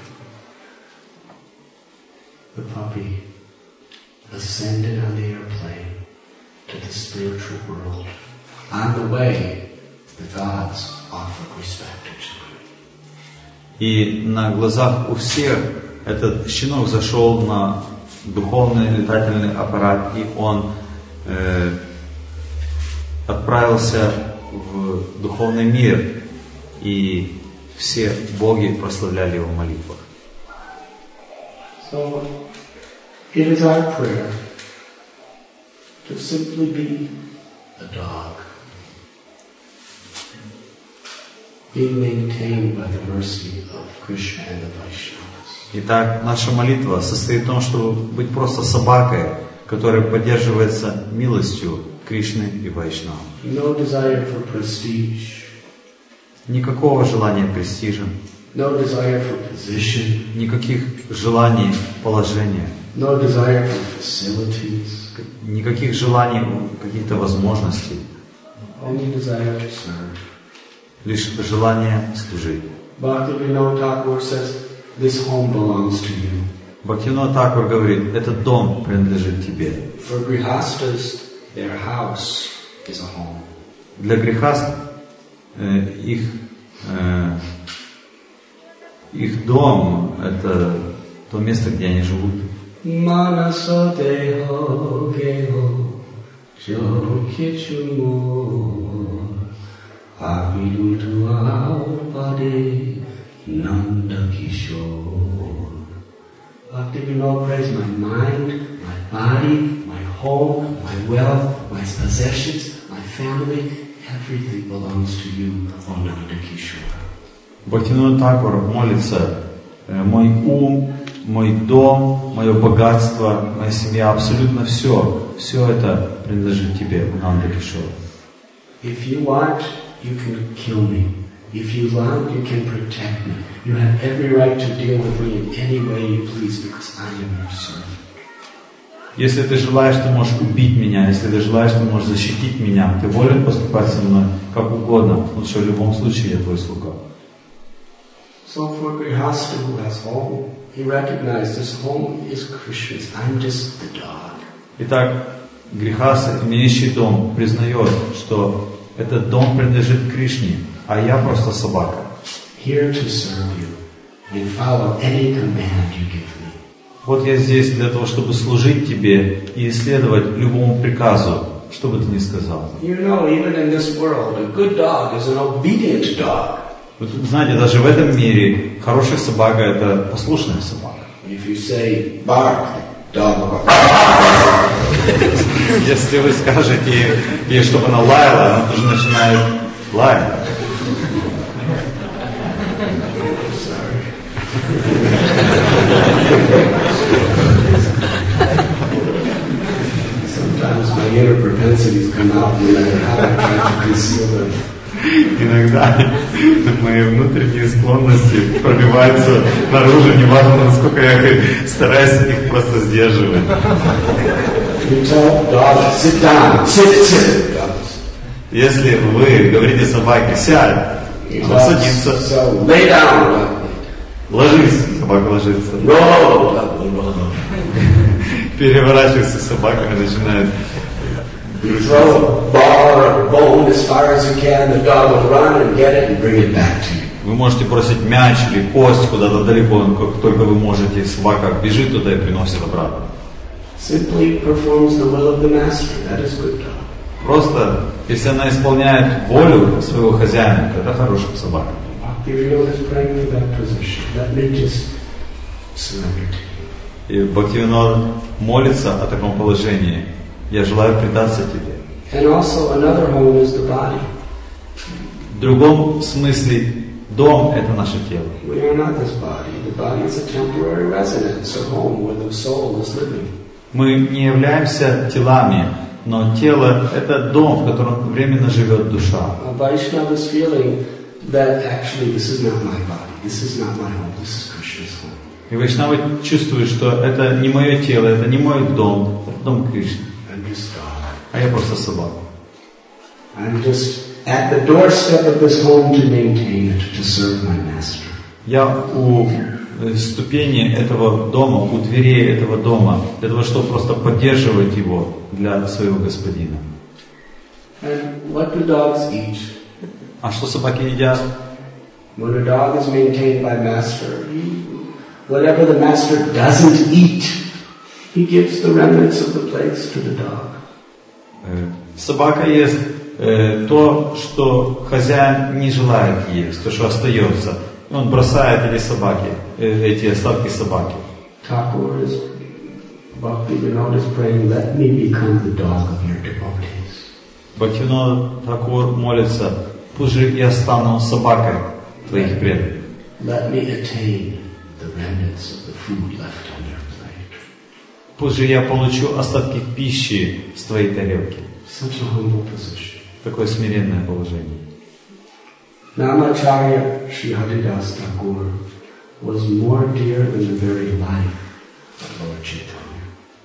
the puppy ascended on the airplane to the spiritual world. On the way, the gods offered respect to him. И на глазах у всех этот щенок зашел на духовный летательный аппарат, и он э, отправился в духовный мир, и все боги прославляли его в молитвах. So, it is our prayer to simply be a dog, being maintained by the mercy of Krishna and the Vaishnavas. Итак, наша молитва состоит в том, чтобы быть просто собакой, которая поддерживается милостью Кришны и Вайшнав. No desire for prestige, Никакого желания престижа, no desire for position, никаких желаний положения, no desire for facilities, никаких желаний каких-то возможностей, only desire to serve. лишь желание служить. Bhaktivinoda Thakur says, this home belongs to you. Бхактивинода Thakura говорит, этот дом принадлежит тебе. For grihastas, their house is a home. Для грехастов э, их, э, их дом — это то место, где они живут. Manaso deho geho jokichumo avidutu aupade nanda kishore. Bhaktivinoda prays my mind, my body, my home, my wealth, my possessions, my family, everything belongs to you, O Nanda Kishore. Бхактивинода Thakura молится, мой ум, мой дом, мое богатство, моя семья, абсолютно все, все это принадлежит тебе, Нанда Кишор. If you want, you can kill me. If you want, you can protect me. You have every right to deal with me in any way you please because I am your servant. Если ты желаешь, ты можешь убить меня. Если ты желаешь, ты можешь защитить меня. Ты волен поступать со мной как угодно, потому что в любом случае я твой слуга. So for Grihastha who has home, he recognizes this home is Krishna's. I'm just the dog. Итак, Грихастха, имеющий дом, признает, что этот дом принадлежит Кришне, а я просто собака. Here to serve you and follow any command you give me. Вот я здесь для того, чтобы служить тебе и исследовать любому приказу, что бы ты ни сказал. You know, even in this world, a good dog is an obedient dog. Вы знаете, даже в этом мире хорошая собака — это послушная собака. If you say bark, dog will bark. Если вы скажете ей, чтобы она лаяла, она тоже начинает лаять. Sometimes my inner propensities come out no matter how I try to conceal them. Иногда мои внутренние склонности пробиваются наружу, неважно, насколько я стараюсь их просто сдерживать. You tell dog, sit down, sit, sit. Если вы говорите собаке «сядь», она садится. So lay down. Ложись, собака ложится. Roll. Roll. Переворачивается собака и начинает You throw a bar or a bone as far as you can, the dog will run and get it and bring it back to you. Вы можете бросить мяч или кость куда-то далеко, как только вы можете, собака бежит туда и приносит обратно. Simply performs the will of the master. That is good dog. Просто, если она исполняет волю своего хозяина, это хорошая собака. И Бхактивинод молится о таком положении. Я желаю предаться тебе. And also another home is the body. В другом смысле, дом — это наше тело. We are not this body. The body is a temporary residence, a home where the soul is living. Мы не являемся телами, но тело — это дом, в котором временно живет душа. A Vaishnava is feeling that actually this is not my body, this is not my home, this is Krishna's home. И Вайшнава чувствует, что это не мое тело, это не мой дом, это дом Кришны. I'm just God. А я просто собака. I'm just at the doorstep of this home to maintain it, to serve my master. Я у ступени этого дома, у дверей этого дома, для того, чтобы просто поддерживать его для своего господина. And what do dogs eat? А что собаки едят? When a dog is maintained by master, he, whatever the master doesn't eat, he gives the remnants of the plates to the dog. Собака ест э, то, что хозяин не желает есть, то, что остается. Он бросает эти собаки, э, эти остатки собаки. Thakur is, Bhaktivinoda is praying, let me become the dog of your devotees. Бхактивинод Тхакур молится, пусть же я стану собакой твоих преданных. Let me attain the remnants of the food left on their plate. Пусть же я получу остатки пищи с твоей тарелки. Such a humble position. Такое смиренное положение. Namacharya Sri Haridas Thakur was more dear than the very life of Lord Chaitanya.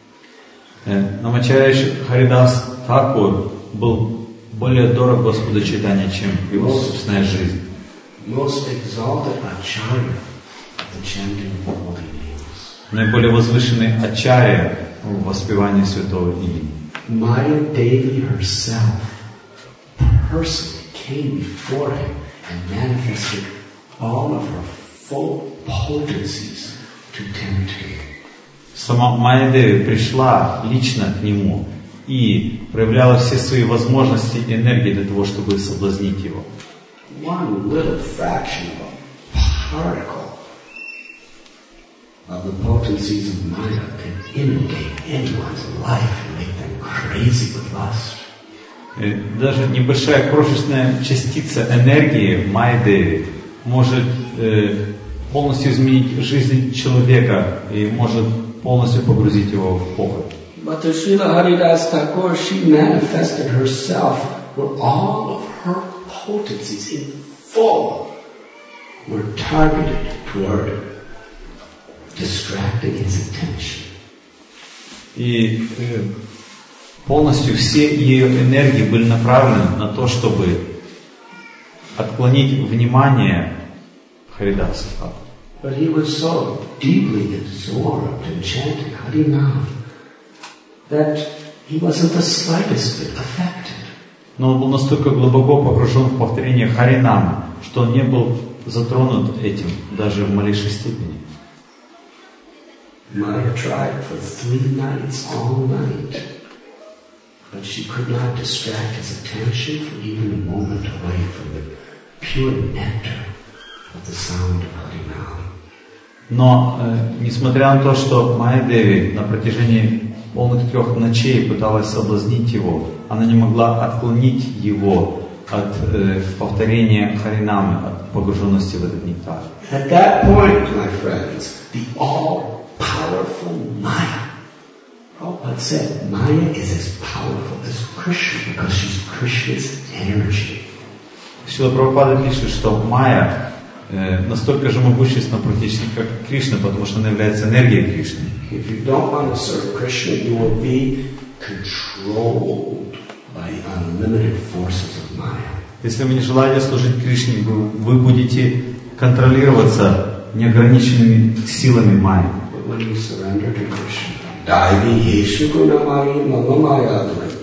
Намачарья Харидас Тхакур был более дорог Господу Чайтанье, чем его собственная жизнь. Most exalted Acharya of the chanting of holy names. Наиболее возвышенный Ачарья в воспевании святого имени. Maya Devi herself personally came before him and manifested all of her full potencies to tempt him. Сама Майя Деви пришла лично к нему и проявляла все свои возможности и энергии для того, чтобы соблазнить его. One little fraction of a particle of the potencies of Maya can inundate anyone's life and make them crazy with lust. Даже небольшая крошечная частица энергии Майя Деви может э, полностью изменить жизнь человека и может полностью погрузить его в похоть. But to Srila Haridas Thakur, she manifested herself where all of her potencies in full were targeted toward distracting his attention. И э, полностью все ее энергии были направлены на то, чтобы отклонить внимание Харидаса. But he was so deeply absorbed in chanting Harinam that he wasn't the slightest bit affected. Но он был настолько глубоко погружен в повторение Харинама, что он не был затронут этим даже в малейшей степени. Maya tried for three nights all night, but she could not distract his attention for even a moment away from the pure nectar of the sound of Harinam. Но, э, несмотря на то, что Майя Деви на протяжении полных трех ночей пыталась соблазнить его, она не могла отклонить его от э, повторения Харинамы, от погруженности в этот нектар. At that point, my friends, the all-powerful Maya, Prabhupada said, Maya is as powerful as Krishna because she's Krishna's energy. Шрила Прабхупада пишет, что Майя э, настолько же могущественна практически как Кришна, потому что она является энергией Кришны. If you don't want to serve Krishna, you will be controlled by unlimited forces of Maya. Если вы не желаете служить Кришне, вы, вы будете контролироваться неограниченными силами Майи. But when you surrender to Krishna, Daivi Yeshu Gunamai Mama Maya Dvaitya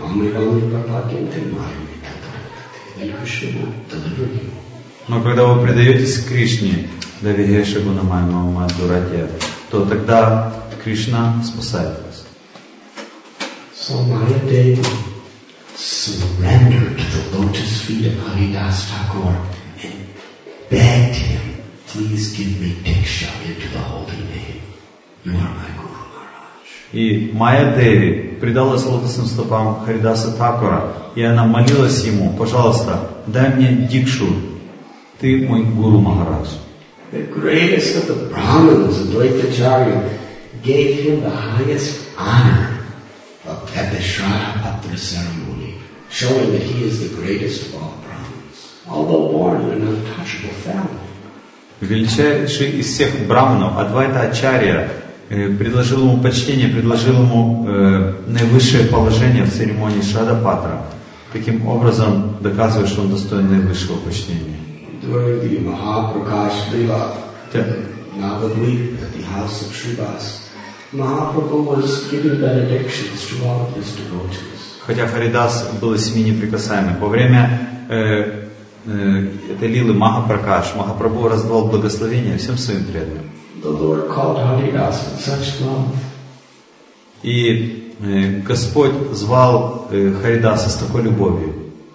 Но когда вы предаетесь Кришне, Давигеша Гунамай Мамамай Дуратья, то тогда Кришна спасает вас. So Mahadevi surrendered to the lotus feet of Haridas Thakur and begged him, please give me diksha into the holy name. You are my Guru Maharaj. И Майя Деви предалась лотосным стопам Харидаса Thakura, и она молилась ему, пожалуйста, дай мне дикшу, ты мой Гуру Махарадж. The greatest of the Brahmins, Advaitacharya, gave him the highest honor at the Shraddha Patra ceremony, showing that he is the greatest of all Brahmins, although born in an untouchable family. Величайший из всех браманов, Адвайта Ачарья, э, предложил ему почтение, предложил ему э, наивысшее положение в церемонии Шрада Патра, таким образом доказывая, что он достоин наивысшего почтения. During the Mahaprakash Lila, Navadvip, at the house of Srivas, Mahaprabhu was giving benedictions to all of his devotees. Хотя Харидас был из семи неприкасаемых, во время э, э, этой лилы Махапракаш, Махапрабху раздавал благословения всем своим преданным. The Lord called Haridas with such love. И э, Господь звал э, Харидаса с такой любовью.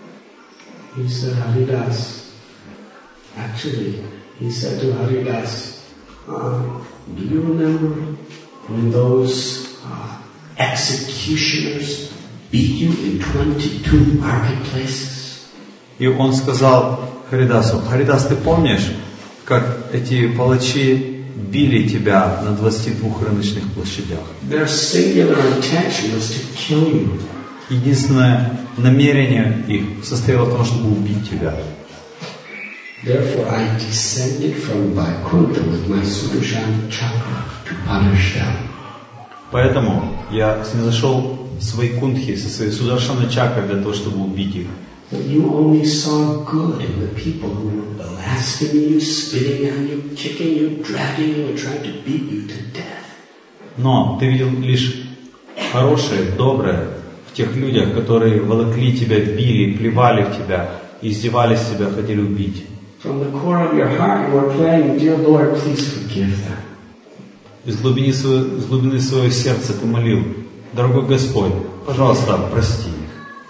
He said, Haridas. Actually, he said to Haridas, uh, do you remember when those uh, executioners beat you in twenty-two marketplaces? И он сказал Харидасу: Харидас, ты помнишь, как эти палачи били тебя на двадцати двух рыночных площадях? Their singular intention was to kill you. Единственное намерение их состояло в том, чтобы убить тебя. Therefore, I descended from Vaikuntha with my Sudarshan Chakra to punish them. Поэтому я снизошел с Вайкунтхи, со своей Сударшана Чакрой для того, чтобы убить их. But you only saw good in the people who were blaspheming you, spitting on you, kicking you, dragging you, and trying to beat you to death. Но ты видел лишь хорошее, доброе в тех людях, которые волокли тебя, били, плевали в тебя, издевались с тебя, хотели убить. From the core of your heart you are praying, dear Lord, please forgive them. Из глубины, своего, из глубины своего сердца ты молил: дорогой Господь, пожалуйста, прости их.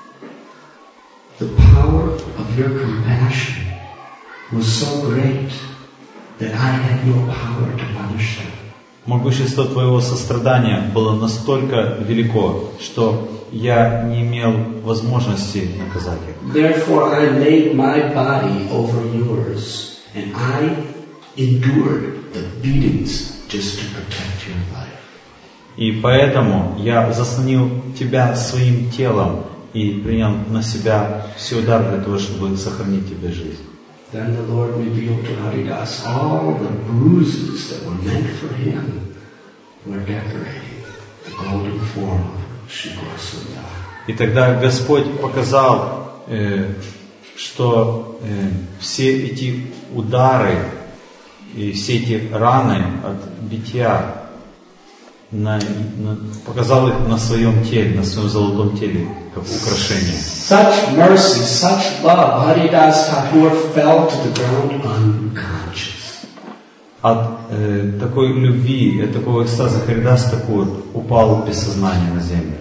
The power of your compassion was so great that I had no power to punish them. Могущество твоего сострадания было настолько велико, что я не имел возможности наказать их. Therefore I laid my body over yours, and I endured the beatings just to protect your life. И поэтому я заслонил тебя своим телом и принял на себя все удары для того, чтобы сохранить тебе жизнь. Then the Lord revealed to Haridas all the bruises that were meant for him were decorating the golden form of Shri Gaurasundar. И тогда Господь показал, э, что э, все эти удары и все эти раны от битья, на, на, показал их на своем теле, на своем золотом теле, как украшение. Such mercy, such love, Haridas Thakur fell to the ground unconscious. От э, такой любви, от такого экстаза Харидас Thakura упал без сознания на землю.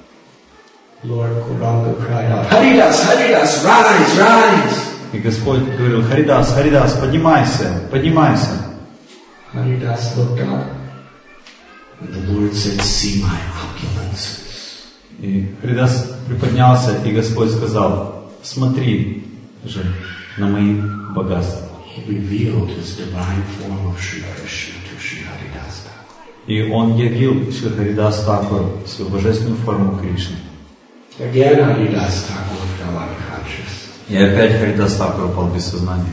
Lord Gauranga cried out, Haridas, Haridas, rise, rise! И Господь говорил: Харидас, Харидас, поднимайся, поднимайся. Haridas looked up, and the Lord said, see my opulences. И Харидас приподнялся, и Господь сказал: смотри же на мои богатства. He revealed his divine form of Shri Krishna to Shri Haridas Thakur. И он явил Шри Харидас Thakura свою божественную форму Кришны. Again, Haridas Thakur fell unconscious. И опять Харидас Thakura упал без сознания.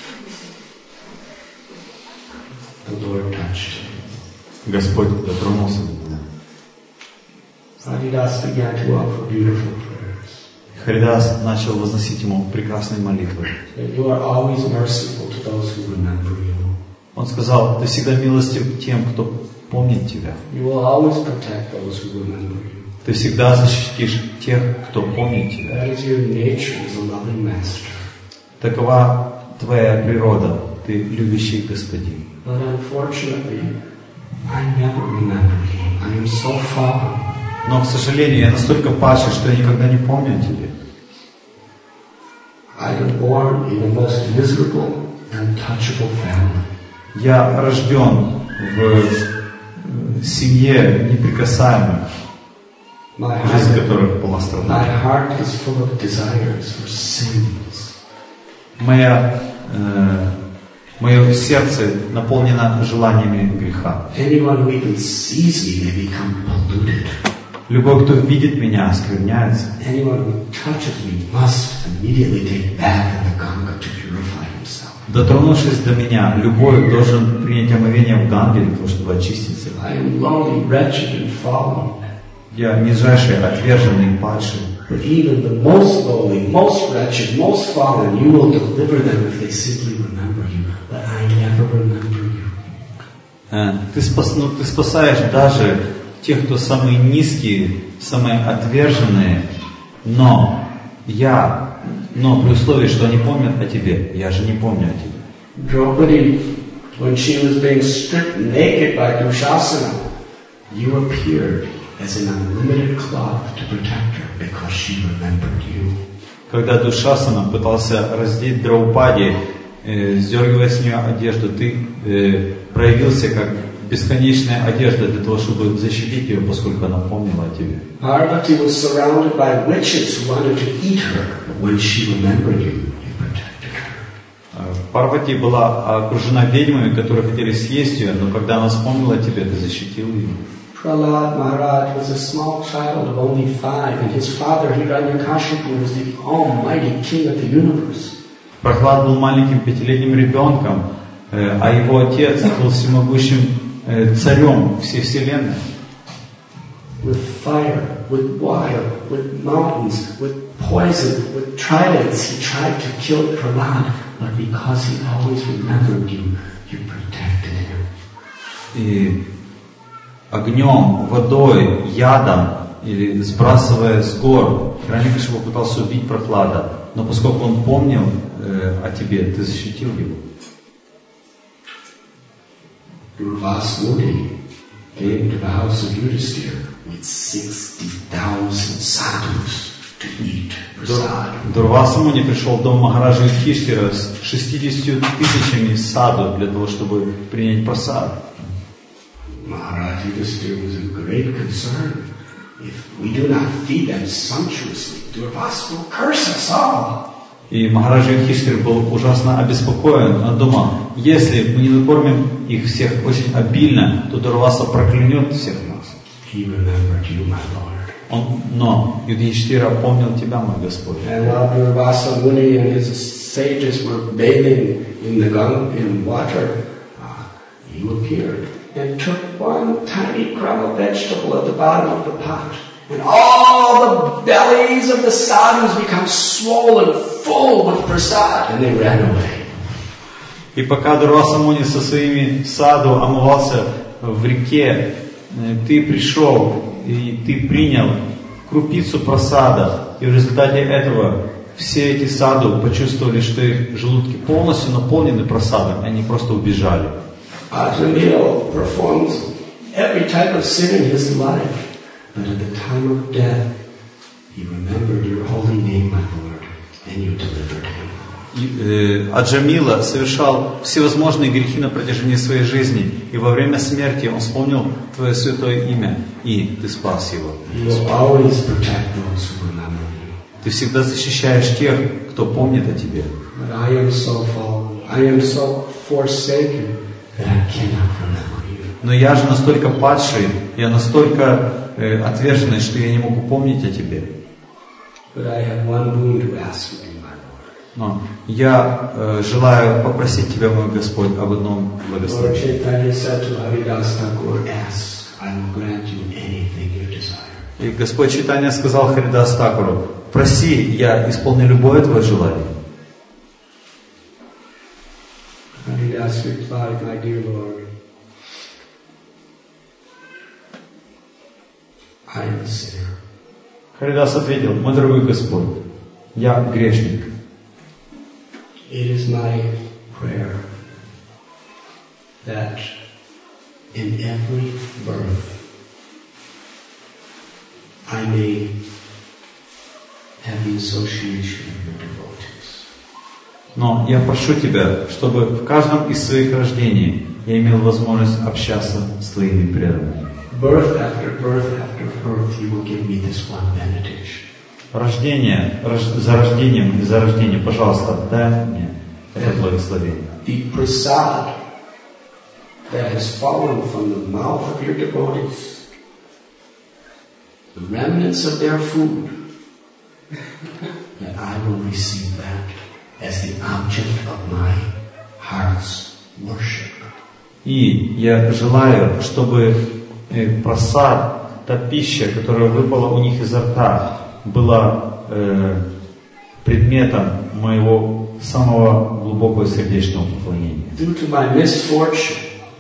The Lord touched him. Господь дотронулся до него. Haridas began to offer beautiful prayers. Харидас начал возносить ему прекрасные молитвы. That you are always merciful to those who remember you. Он сказал: ты всегда милостив тем, кто помнит тебя. You will always protect those who remember you. Ты всегда защитишь тех, кто помнит тебя. That is your nature as a loving master. Такова твоя природа, ты любящий господин. But unfortunately, I never remember you. I am so fallen. Но, к сожалению, я настолько падший, что я никогда не помню о тебе. I am born in the most miserable and untouchable family. Я рожден в семье неприкасаемых, My жизнь heart, которых полна my страданий. heart is full of desires for sins. Моя, э, мое сердце наполнено желаниями греха. Anyone who even sees me may become polluted. Любой, кто видит меня, оскверняется. Anyone who touches me must immediately take bath in the Ganga to purify himself. Дотронувшись до меня, любой должен принять омовение в Ганге для того, чтобы очиститься. I am lonely, wretched, and fallen. Я нижайший, отверженный, падший. But even the most lowly, most wretched, most fallen, you will deliver them if they simply remember you. But I never remember you. Э, Ты, спас, ну, ты спасаешь даже тех, кто самые низкие, самые отверженные, но я, но при условии, что они помнят о тебе, я же не помню о тебе. Draupadi, when she was being stripped naked by Dushasana, you appeared as an unlimited cloth to protect her because she remembered you. Когда Душасана пытался раздеть Драупади, э, сдергивая с нее одежду, ты э, проявился как бесконечная одежда для того, чтобы защитить ее, поскольку она помнила о тебе. Parvati was surrounded by witches who wanted to eat her, but when she remembered you, you protected her. Парвати была окружена ведьмами, которые хотели съесть ее, но когда она вспомнила о тебе, ты защитил ее. Prahlad Maharaj was a small child of only five, and his father, Hiranyakashipu, was the almighty king of the universe. Прохлад был маленьким пятилетним ребенком, э, а его отец был всемогущим э, царем всей вселенной. With fire, with water, with mountains, with poison, with tridents, he tried to kill Prahlad, but because he always remembered you, you protected him. И огнем, водой, ядом или сбрасывая с гор, Хирanyакашипу пытался убить Прохлада, но поскольку он помнил э, о тебе, ты защитил его. Durvasmuni came to the house of Yudhisthira with sixty thousand sadhus to eat prasad. Дурваса Муни пришел в дом Махараджи Юдхиштхира с шестьюдесятью тысячами саду для того, чтобы принять прасад. Maharaj Yudhisthira was in great concern. If we do not feed them sumptuously, Durvasa will curse us all. И Махараджа Юдхиштхир был ужасно обеспокоен. Он думал, если мы не накормим их всех очень обильно, то Дурваса проклянет всех нас. He remembered you, my Lord. Он, но Юдхиштхира помнил тебя, мой Господь. And while Durvasa Muni and his sages were bathing in the Ganga in water, uh, you appeared and took one tiny crumb of vegetable at the bottom of the pot. And all the bellies of the sadhus become swollen, full with prasad, and they ran away. И пока Дурваса Муни со своими саду омывался в реке, ты пришел и ты принял крупицу прасада, и в результате этого все эти саду почувствовали, что их желудки полностью наполнены прасадом, и они просто убежали. Ajamil performs every type of sin in his life. But at the time of death, he remembered your holy name, my Lord, and you delivered him. И, э, Аджамила совершал всевозможные грехи на протяжении своей жизни, и во время смерти он вспомнил твое святое имя, и ты спас его. You will always protect those who remember you. Ты всегда защищаешь тех, кто помнит о тебе. But I am so fallen, I am so forsaken that I cannot remember you. Но я же настолько падший, я настолько э, отверженный, что я не могу помнить о тебе. But I have one boon to ask of you, my Lord. Но я э, желаю попросить тебя, мой Господь, об одном Lord благословении. Chaitanya said to Haridas Thakur, ask, I will grant you anything you desire. И Господь Чайтанья сказал Харидас Такуру: проси, я исполню любое твое желание. Haridas replied, my dear Lord, I am a sinner. Харидас ответил: мой дорогой Господь, я грешник. It is my prayer that in every birth I may have the association of your devotees. Но я прошу Тебя, чтобы в каждом из своих рождений я имел возможность общаться с Твоими преданными. Birth after birth after birth, you will give me this one benediction. Рождение, рож, за рождением и за рождением, пожалуйста, дай мне это благословение. The prasad that has fallen from the mouth of your devotees, the remnants of their food, that I will receive that as the object of my heart's worship. И я желаю, чтобы прасад, та пища, которая выпала у них изо рта, была э, предметом моего самого глубокого сердечного поклонения. Due to my misfortune,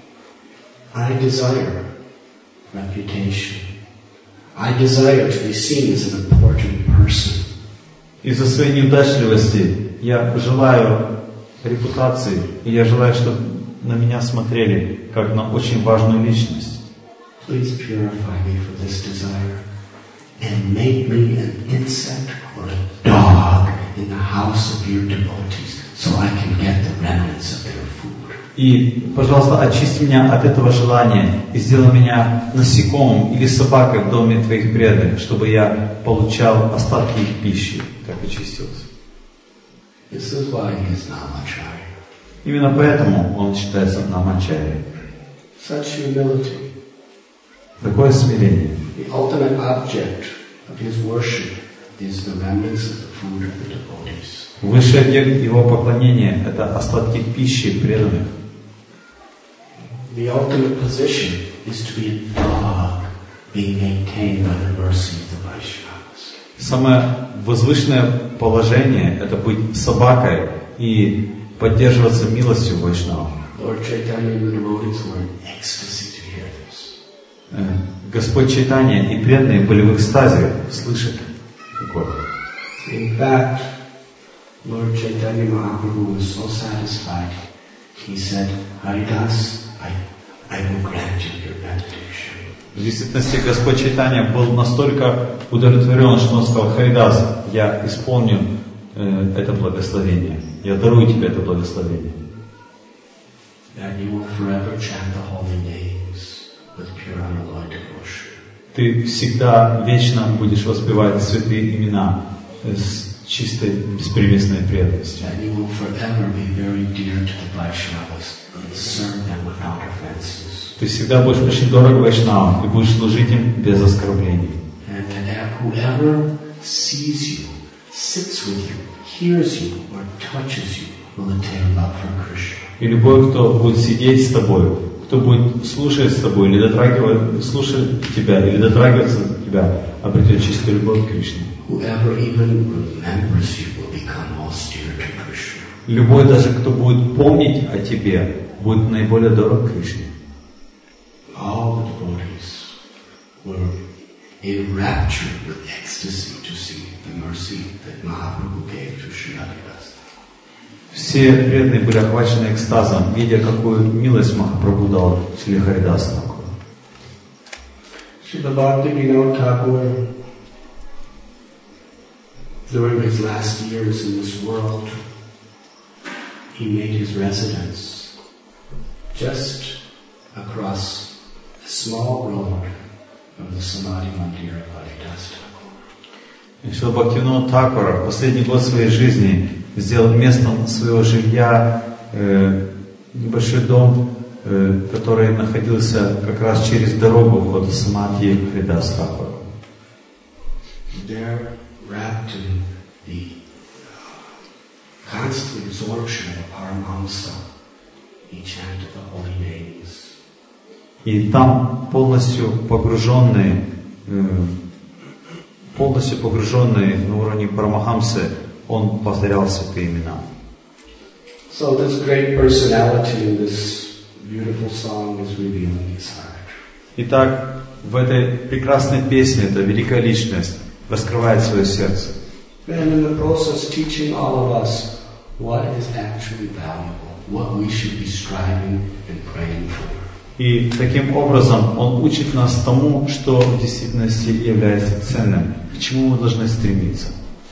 I desire reputation. I desire to be seen as an important person. Из-за своей неудачливости я желаю репутации, и я желаю, чтобы на меня смотрели как на очень важную личность. Please purify me for this desire and make me an insect or a dog in the house of your devotees so I can get the remnants of their food. И, пожалуйста, очисти меня от этого желания и сделай меня насекомым или собакой в доме Твоих преданных, чтобы я получал остатки их пищи, как очистился. This is why he is Namacharya. Именно поэтому он считается Намачарьей. Such humility. Такое смирение. The ultimate object of his worship is the remnants of the food of the devotees. Высший объект его поклонения – это остатки пищи преданных. The ultimate position is to be a dog being maintained by the mercy of the Vaishnavas. Самое возвышенное положение – это быть собакой и поддерживаться милостью Вайшнава. Lord Chaitanya and the devotees were in ecstasy to hear this. Господь Чайтанья и преданные были в экстазе слышать такое. In fact, Lord Chaitanya Mahaprabhu was so satisfied, he said, Haridas, I, I will grant you your benediction. В действительности Господь Чайтанья был настолько удовлетворен, что он сказал: Харидас, я исполню э, это благословение, я дарую тебе это благословение. That you will forever chant the holy names with pure unalloyed devotion. Ты всегда вечно будешь воспевать святые имена с чистой, беспримесной преданностью. That you will forever be very dear to the Vaishnavas and serve them without offenses. Ты всегда будешь очень дорог Вайшнавам и будешь служить им без оскорблений. And that whoever sees you, sits with you, hears you, or touches you will attain love for Krishna. И любой, кто будет сидеть с тобой, кто будет слушать с тобой, или дотрагиваться, слушать тебя, или дотрагиваться до тебя, обретет чистую любовь к Кришне. Whoever even remembers you will become most dear to Krishna. Любой, даже кто будет помнить о тебе, будет наиболее дорог Кришне. All the devotees were enraptured with ecstasy to see the mercy that Mahaprabhu gave to Sri Haridas. Все преданные были охвачены экстазом, видя, какую милость Махапрабху дал Шри Харидасу. Srila Bhaktivinoda Thakur, during his last years in this world, he made his residence just across a small road from the Samadhi Mandir of Haridas Thakur. Шрила Бхактивинода Тхакур в последний год своей жизни сделал местом своего жилья э, небольшой дом, э, который находился как раз через дорогу входа в Самадхи Харидас Тхакур. There, wrapped in the constant absorption of Paramahamsa, he chanted the holy names. И там полностью погруженный, э, полностью погруженный на уровне Парамахамсы, он повторял святые имена. So this great personality in this beautiful song is revealing his heart. Итак, в этой прекрасной песне эта великая личность раскрывает свое сердце. And in the process, teaching all of us what is actually valuable, what we should be striving and praying for. И таким образом Он учит нас тому, что в действительности является ценным, к чему мы должны стремиться.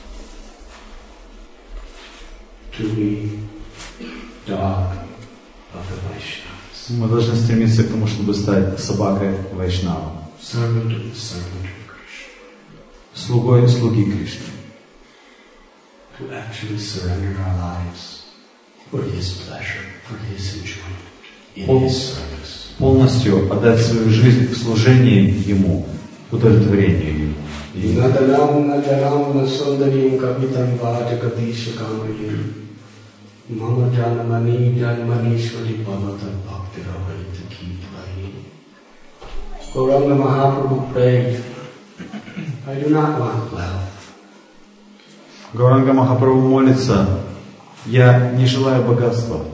To be dog of the Vaishnavas. Мы должны стремиться к тому, чтобы стать собакой Вайшнава, Servant of the servant of Krishna. слугой слуги Кришны. To actually surrender our lives for His pleasure, for His enjoyment, in Пол- His service. Полностью отдать свою жизнь в служении Ему, удовлетворению Ему. И Наданам наданам насундарим кавитам ваджагадиша камарим мама джанмани джанманишвари бхавата бхактиравайта кипаи. Gauranga Mahaprabhu prayed, I do not want wealth. Гауранга Махапрабху молится: «Я не желаю богатства».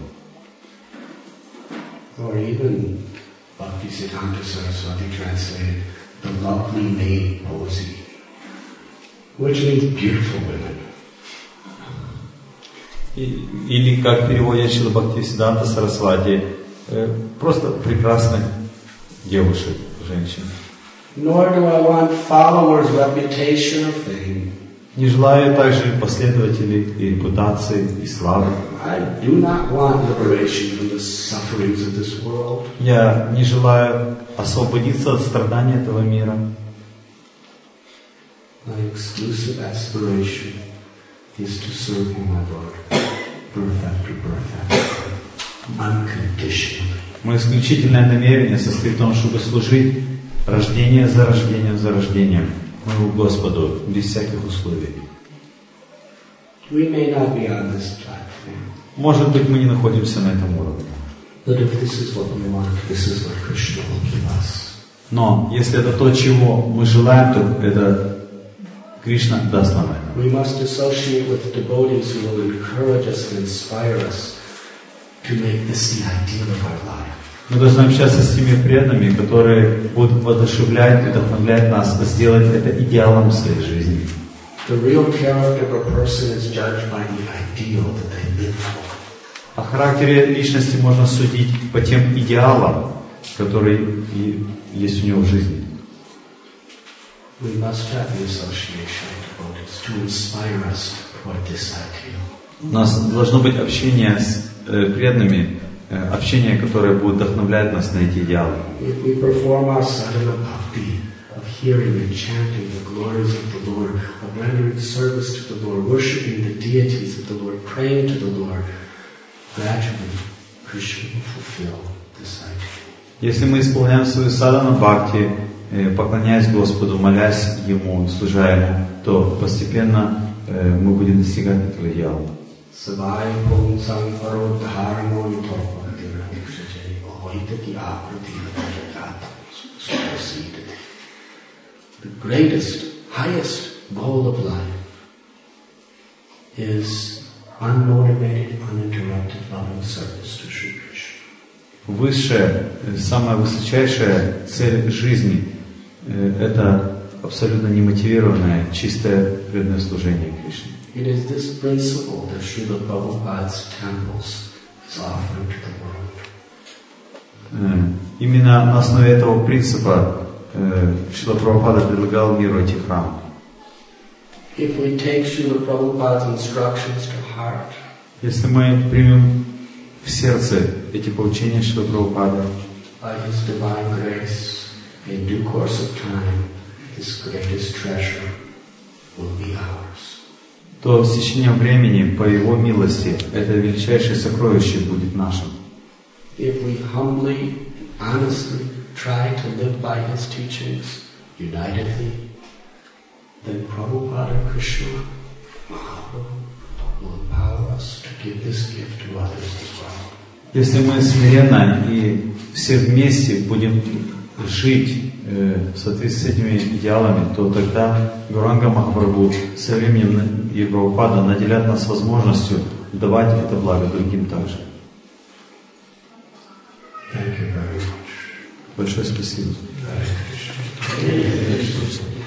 Or even Bhaktisiddhanta Saraswati translated the lovely maid poesy, which means beautiful women. И- Или, как переводит Шрила Бхактисиддханта Сарасвати, э, просто прекрасных девушек, женщин. Nor do I want followers, reputation, or fame. Не желаю также последователей и репутации, и славы. I do not want liberation from the sufferings of this world. Я не желаю освободиться от страданий этого мира. My exclusive aspiration is to serve you, my Lord, birth after birth after birth, unconditionally. Мое исключительное намерение состоит в том, чтобы служить рождение за рождением за рождением моему Господу, без всяких условий. We may not be on this platform, Может быть, мы не находимся на этом уровне. but if this is what we want, this is what Krishna will give us. Но если это то, чего мы желаем, то это Кришна даст нам это. We must associate with devotees who will encourage us and inspire us to make this the ideal of our life. Мы должны общаться с теми преданными, которые будут воодушевлять и вдохновлять нас сделать это идеалом своей жизни. The real character of a person is judged by the ideal that they live for. О характере личности можно судить по тем идеалам, которые и есть у него в жизни. We must have the association of devotees to inspire us toward this ideal. У нас должно быть общение с э, преданными, э, общение, которое будет вдохновлять нас на эти идеалы. If we perform our sadhana bhakti of hearing and chanting the glories of the Lord, of rendering service to the Lord, worshipping the deities of the Lord, praying to the Lord, gradually Krishna will fulfill this ideal. Если мы исполняем свою садхану бхакти, э, поклоняясь Господу, молясь Ему, служа Ему, то постепенно э, мы будем достигать этого идеала. Savai pung samfaro dharmo yutopa dhirandikshajay ahoitaki aprati vajagata suprasidati. The greatest, highest goal of life is unmotivated, uninterrupted loving service to Sri Krishna. Высшая, э, самая высочайшая цель жизни э, – это абсолютно немотивированное, чистое преданное служение Кришне. It is this principle that Srila Prabhupada's temples is offering to the world. Э, Именно на основе этого принципа э, Шрила Прабхупада предлагал миру эти храмы. If we take Srila Prabhupada's instructions to heart, Если мы примем в сердце эти поучения Шрила Прабхупады, by His divine grace, in due course of time, this greatest treasure will be ours. то с течением времени, по Его милости, это величайшее сокровище будет нашим. If we humbly, honestly try to live by His teachings unitedly, then Prabhupada Krishna Mahaprabhu will empower us to give this gift to others as well. Если мы смиренно и все вместе будем жить э, в соответствии с этими идеалами, то тогда Гауранга Махапрабху со временем и Прабхупада наделят нас возможностью давать это благо другим также. Thank you very much. Большое спасибо. Hare Krishna.